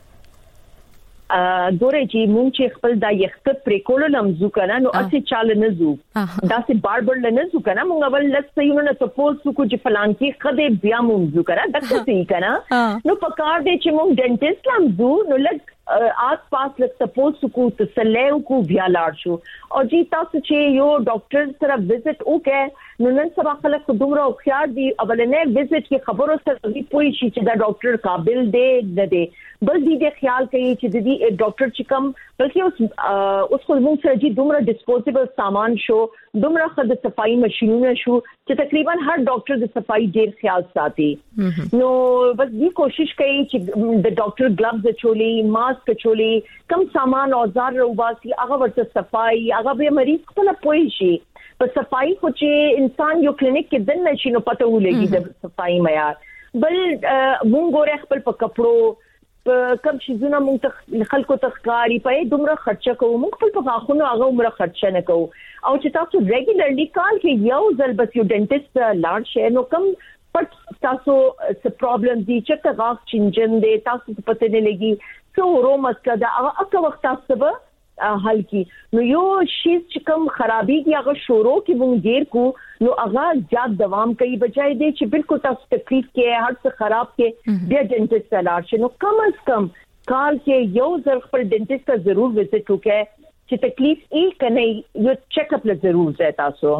ا ګورې چې مونږ چې خپل د یخت پرې کولو لمزو کنه نو اسی چال نه زو دا سي باربر نه زو کنه مونږ اول لږ یو نه تاسو کو چې فلان کې خدای بیا مونږ زو کنه دغه څه کنه نو پکار دې چې مونږ ډینټیسټ لمزو نو لږ آس پاس لږ تاسو کو تسلیو کو بیا لاړ شو او جی تاسو چې یو ډاکټر سره وزټ وکړ نو نن سبا خلک دومره خيار دي اولنې وزټ کې خبرو سره دی پوي شي چې دا ډاکټر قابل دی نه دی بل دې خیال کوي چې د دې ډاکټر چې کوم بلکې اوس اوس خو موږ سره جی دومره ډیسپوزیبل سامان شو دومره خد صفائی ماشينونه شو چې تقریبا هر ډاکټر د صفائی ډیر خیال ساتي نو بس دې کوشش کوي چې د ډاکټر ګلوز چولي ماسک چولي کم سامان اوزار روباسي هغه ورته صفائی هغه به مریض خپل پوي شي په صفائی خو چې انسان یو کلینیک کې دن نشي نو پته ولګي د صفائی معیار بل مونږ غوړې خپل په کپړو کم شيزونه مونږ خلکو تخکاری په دومره خرچه کوو مونږ خپل په غاښونو هغه عمره خرچه نه کوو او چې تاسو ریګولرلی کال کې یو ځل بس یو ډینټیسټ لاړ شئ نو کم پټ تاسو څه پرابلم دي چې غاښ چنجن دي تاسو پته نه لګي څو ورو مسله دا هغه وخت تاسو به حل کی نو یو شی چې کوم خرابي کی هغه شورو کې مونږ ډیر کو نو هغه زیات دوام کوي بچای دی چې بالکل تاسو تکلیف کې هر څه خراب کې بیا ډینټیسټ لاړ شي نو کم از کم کال کې یو ځل خپل ډینټیسټ ته ضرور وزټ وکړئ چې تکلیف یې کني یو چیک اپ له ضرور ځای تاسو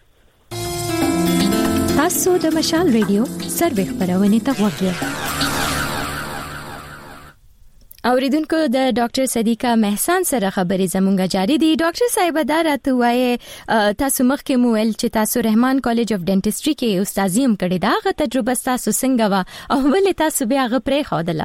تاسو د مشال ریډیو سروي خبرونه ته وګورئ. اوریدونکو د ډاکټر صدیقه محسن سره خبرې زمونږه جاری دي. ډاکټر صاحب دا راته وایي تاسو مخکې مو ویل چې تاسو رحمان کالج اف ډینټیسټري کې استادي هم کړې ده هغه تجربه تاسو څنګه وا او ولې تاسو بیا هغه پرې خوده؟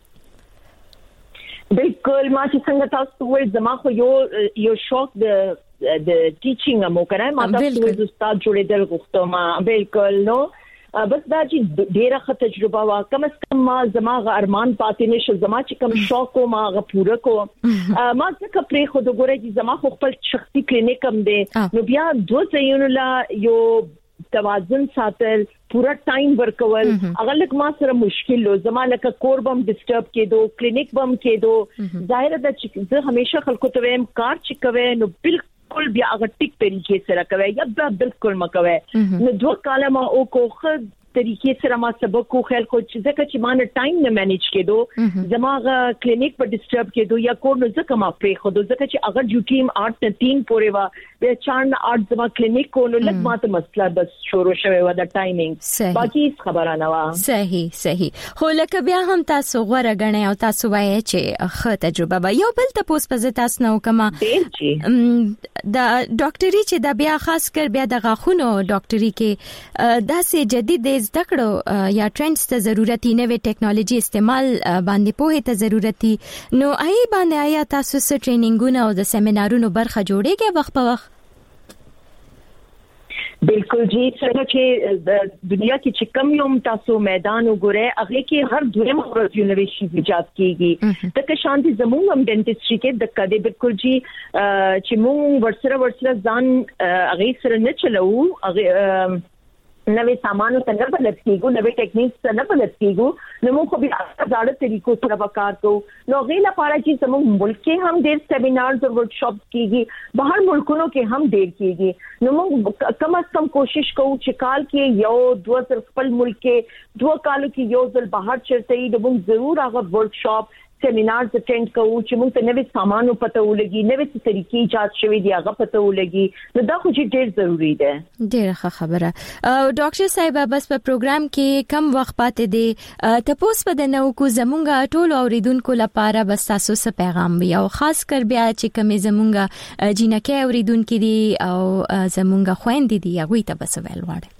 بالکل ما چې څنګه تاسو وایي زما خو یو یو شوق د د ټیچینګ مو کنه ما تاسو د استاد جوړېدل غوښتم ما بالکل نو بس دا چې ډیره ښه تجربه وا کم از کم ما زما غ ارمان پاتې نشو زما چې کم شوق کو ما غ پوره کو ما څنګه پرې خو د ګوره چې زما خپل شخصي کلینیک هم دی نو بیا دوه ځایونو لا یو توازن ساتل پورا ټایم ورکول هغه لکه ما سره مشکل لو زما لکه کور بم ډیسټرب کېدو کلینیک بم کېدو ظاهر ده چې زه همیشه خلکو ته ویم کار چې کوي نو بالکل کل بیا هغه ټیک طریقې سره کوي یا بالکل مکوي نو دوه کاله ما او کو خد طریقې سره ما سبق کو خیال کو چې ځکه چې ما نه ټایم نه مینیج کېدو زماغه کلینیک په ډیسټرب کېدو یا کور نو ځکه ما پرې خو ځکه چې اگر ډیوټي م اټ نه تین پورې وا به چار نه اټ زما کلینیک کو نو لږ ماته مسله بس شروع شوه و د ټایمینګ باقي خبره نه و. صحیح صحیح خو لکه بیا هم تاسو غوړه غنئ او تاسو وایي چې ښه تجربه به یو بل تاسو په تاسو نو کما د ډاکټري چې د بیا خاص کر بیا د غاښونو ډاکټري کې داسې جدید زده کړو یا ټرندز ته ضرورت نه وي ټیکنالوژي استعمال باندې په ته ضرورت نو آی باندې آیا تاسو څه ټریننګونه او د سیمینارونو برخه جوړیږي وخت په وخت؟ بالکل جی څنګه چې د دنیا کې چې کم یو تاسو میدان وګورئ هغه کې هر دویم ورځ یو نوې شی ایجاد کیږي د که شانتي زموږ هم ډنټسټري کې د کده بالکل جی چې موږ ورسره ورسره ځان هغه سره نه چلو هغه نوې سامانو ته نه بلد کیږو نوې ټیکنیکس ته نه بلد کیږو نو موږ خو به ځاړه طریقو سره وکړ کوو نو غیلا لپاره چې زموږ ملک کې هم ډېر سیمینارز او ورکشاپ کیږي بهر ملکونو کې هم ډېر کیږي نو موږ کم از کم کوشش کوو چې کال کې یو دوه ځل خپل ملک کې دوه کالو کې یو ځل بهر چرته یې موږ ضرور هغه ورکشاپ سیمینارز اټینډ کوو چې موږ ته نوې سامانو پته ولګي نوې طریقې ایجاد شوي دي هغه پته ولګي نو دا خو چې ډېر ضروری ده. ډېر ښه خبره. ډاکټر صاحب بس په پروګرام کې کم وخت پاتې دی تاسو په د نو کو زمونږه ټول اوریدونکو لپاره بس تاسو څه پیغام وي او خاص کر بیا چې کوم زمونږه جنکه اوریدونکو دي او زمونږه خويندې دي هغه ته بس ویل وړه.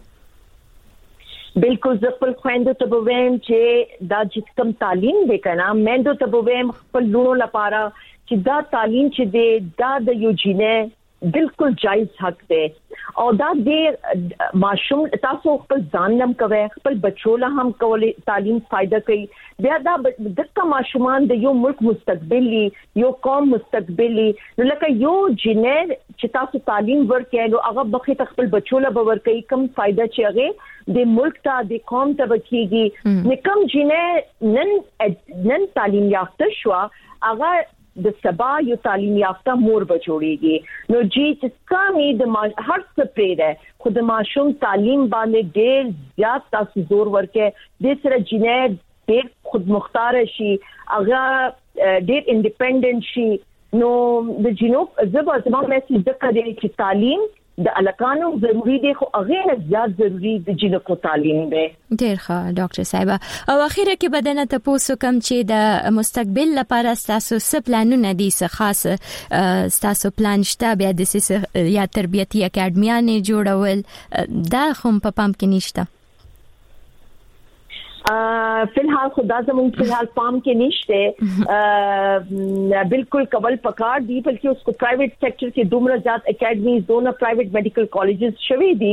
بالکل زه خپل خويندو ته ووایم چې دا چې کوم تعلیم دی کنه مېندو ته ووایم خپل لونو لپاره چې دا تعلیم چې دی دا د یو جینې بالکل جایز حق دی او دا د ماشوم تاسو خپل ځان نم کوي خپل بچو له هم کولې تعلیم فائدہ کوي بیا دا دغه ماشومان د یو ملک مستقبلی یو قوم مستقبلی نو لکه یو جینې چې تاسو تعلیم ورکړئ نو هغه بخې خپل بچو له باور کوي کم فائدہ چې هغه د ملک ته د قوم ته وکيږي نکم جنې نن نن تعلیم یافته شو هغه د سبا یو تعلیم یافته مور بچوړيږي نو جی چې کمی د هر څه پرې خود ماشوم تعلیم باندې ډېر زیات تاسو زور ورکې د سره جنې ډېر خود مختار شي هغه ډېر انډیپندنت شي نو د جنو زبا زما میسج د کړي چې تعلیم د الکانو ضروری دی خو هغه زیات ضروری د جنکو تعلیم دی. ډیر ښه ډاکټر صاحب او اخیره کې بدنه تاسو کوم چې د مستقبل لپاره تاسو څه پلانونه دي څه خاص تاسو پلان شته بیا د یا تربیتی اکیډمیانه جوړول دا هم په پام کې نشته. فلحال خدا زمون فلحال پام کې نشته بالکل کول پکار دی بلکې اس کو پرائیویٹ سیکٹر کې دومره زیات اکیډمیز دونه پرائیویٹ میډیکل کالجز شوي دي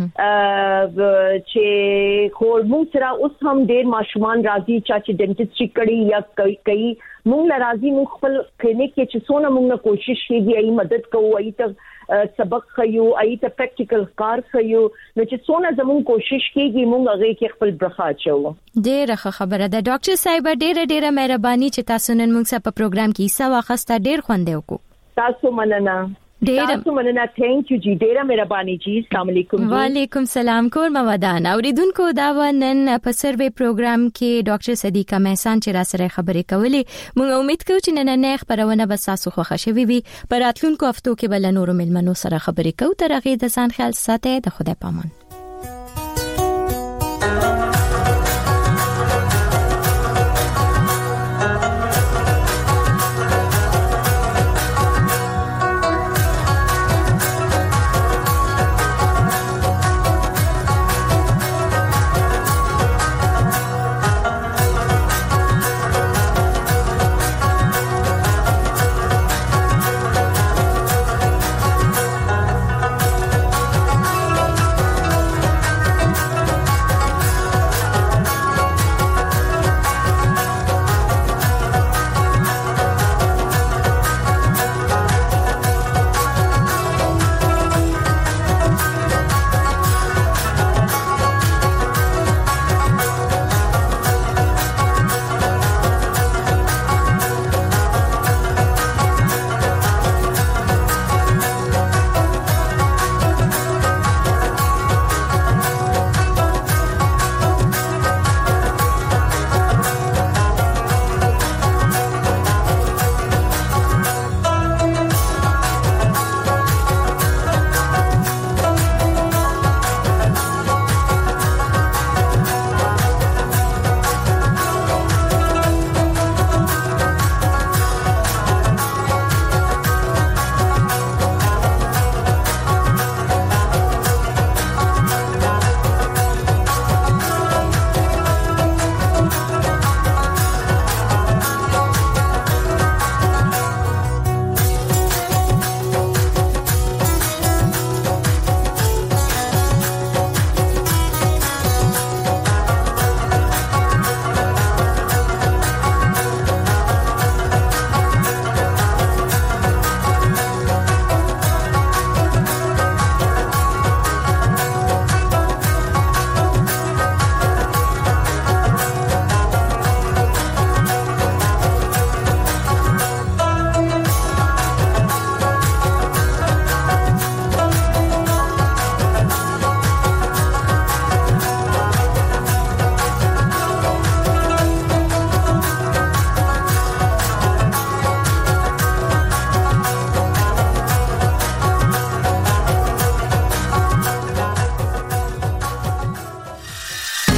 چې خو موږ سره اوس هم ډېر ماشومان راځي چې ډنټسټري کړي یا کوي موږ لرازي موږ خپل کلینیک کې چې څونه موږ کوشش کړي ای مدد کوو ای ته سبق خيو ای ته پریکټیکل کار خيو نو چې څونه زموږ کوشش کیږي موږ هغه کې خپل برخه چو. ډیره خبره ده ډاکټر صاحب ډیره ډیره مهرباني چې تاسو نن موږ سره په پروګرام کې حصہ واخیسته ډیر خوند وکړو. تاسو مننه. تاسو مننه ثانک یو جی ډیره مهرباني جی السلام علیکم. وعلیکم سلام کور مودان اوریدونکو دا ونن په سروې پروګرام کې ډاکټر صدیقه مهسان چې را سره خبرې کولې موږ امید کوو چې نن نه خبرونه به تاسو خوښ شي وي په راتلونکو هفتو کې بل نورو ملمنو سره خبرې کوو تر هغه د ځان خیال ساتئ د خدای پامان.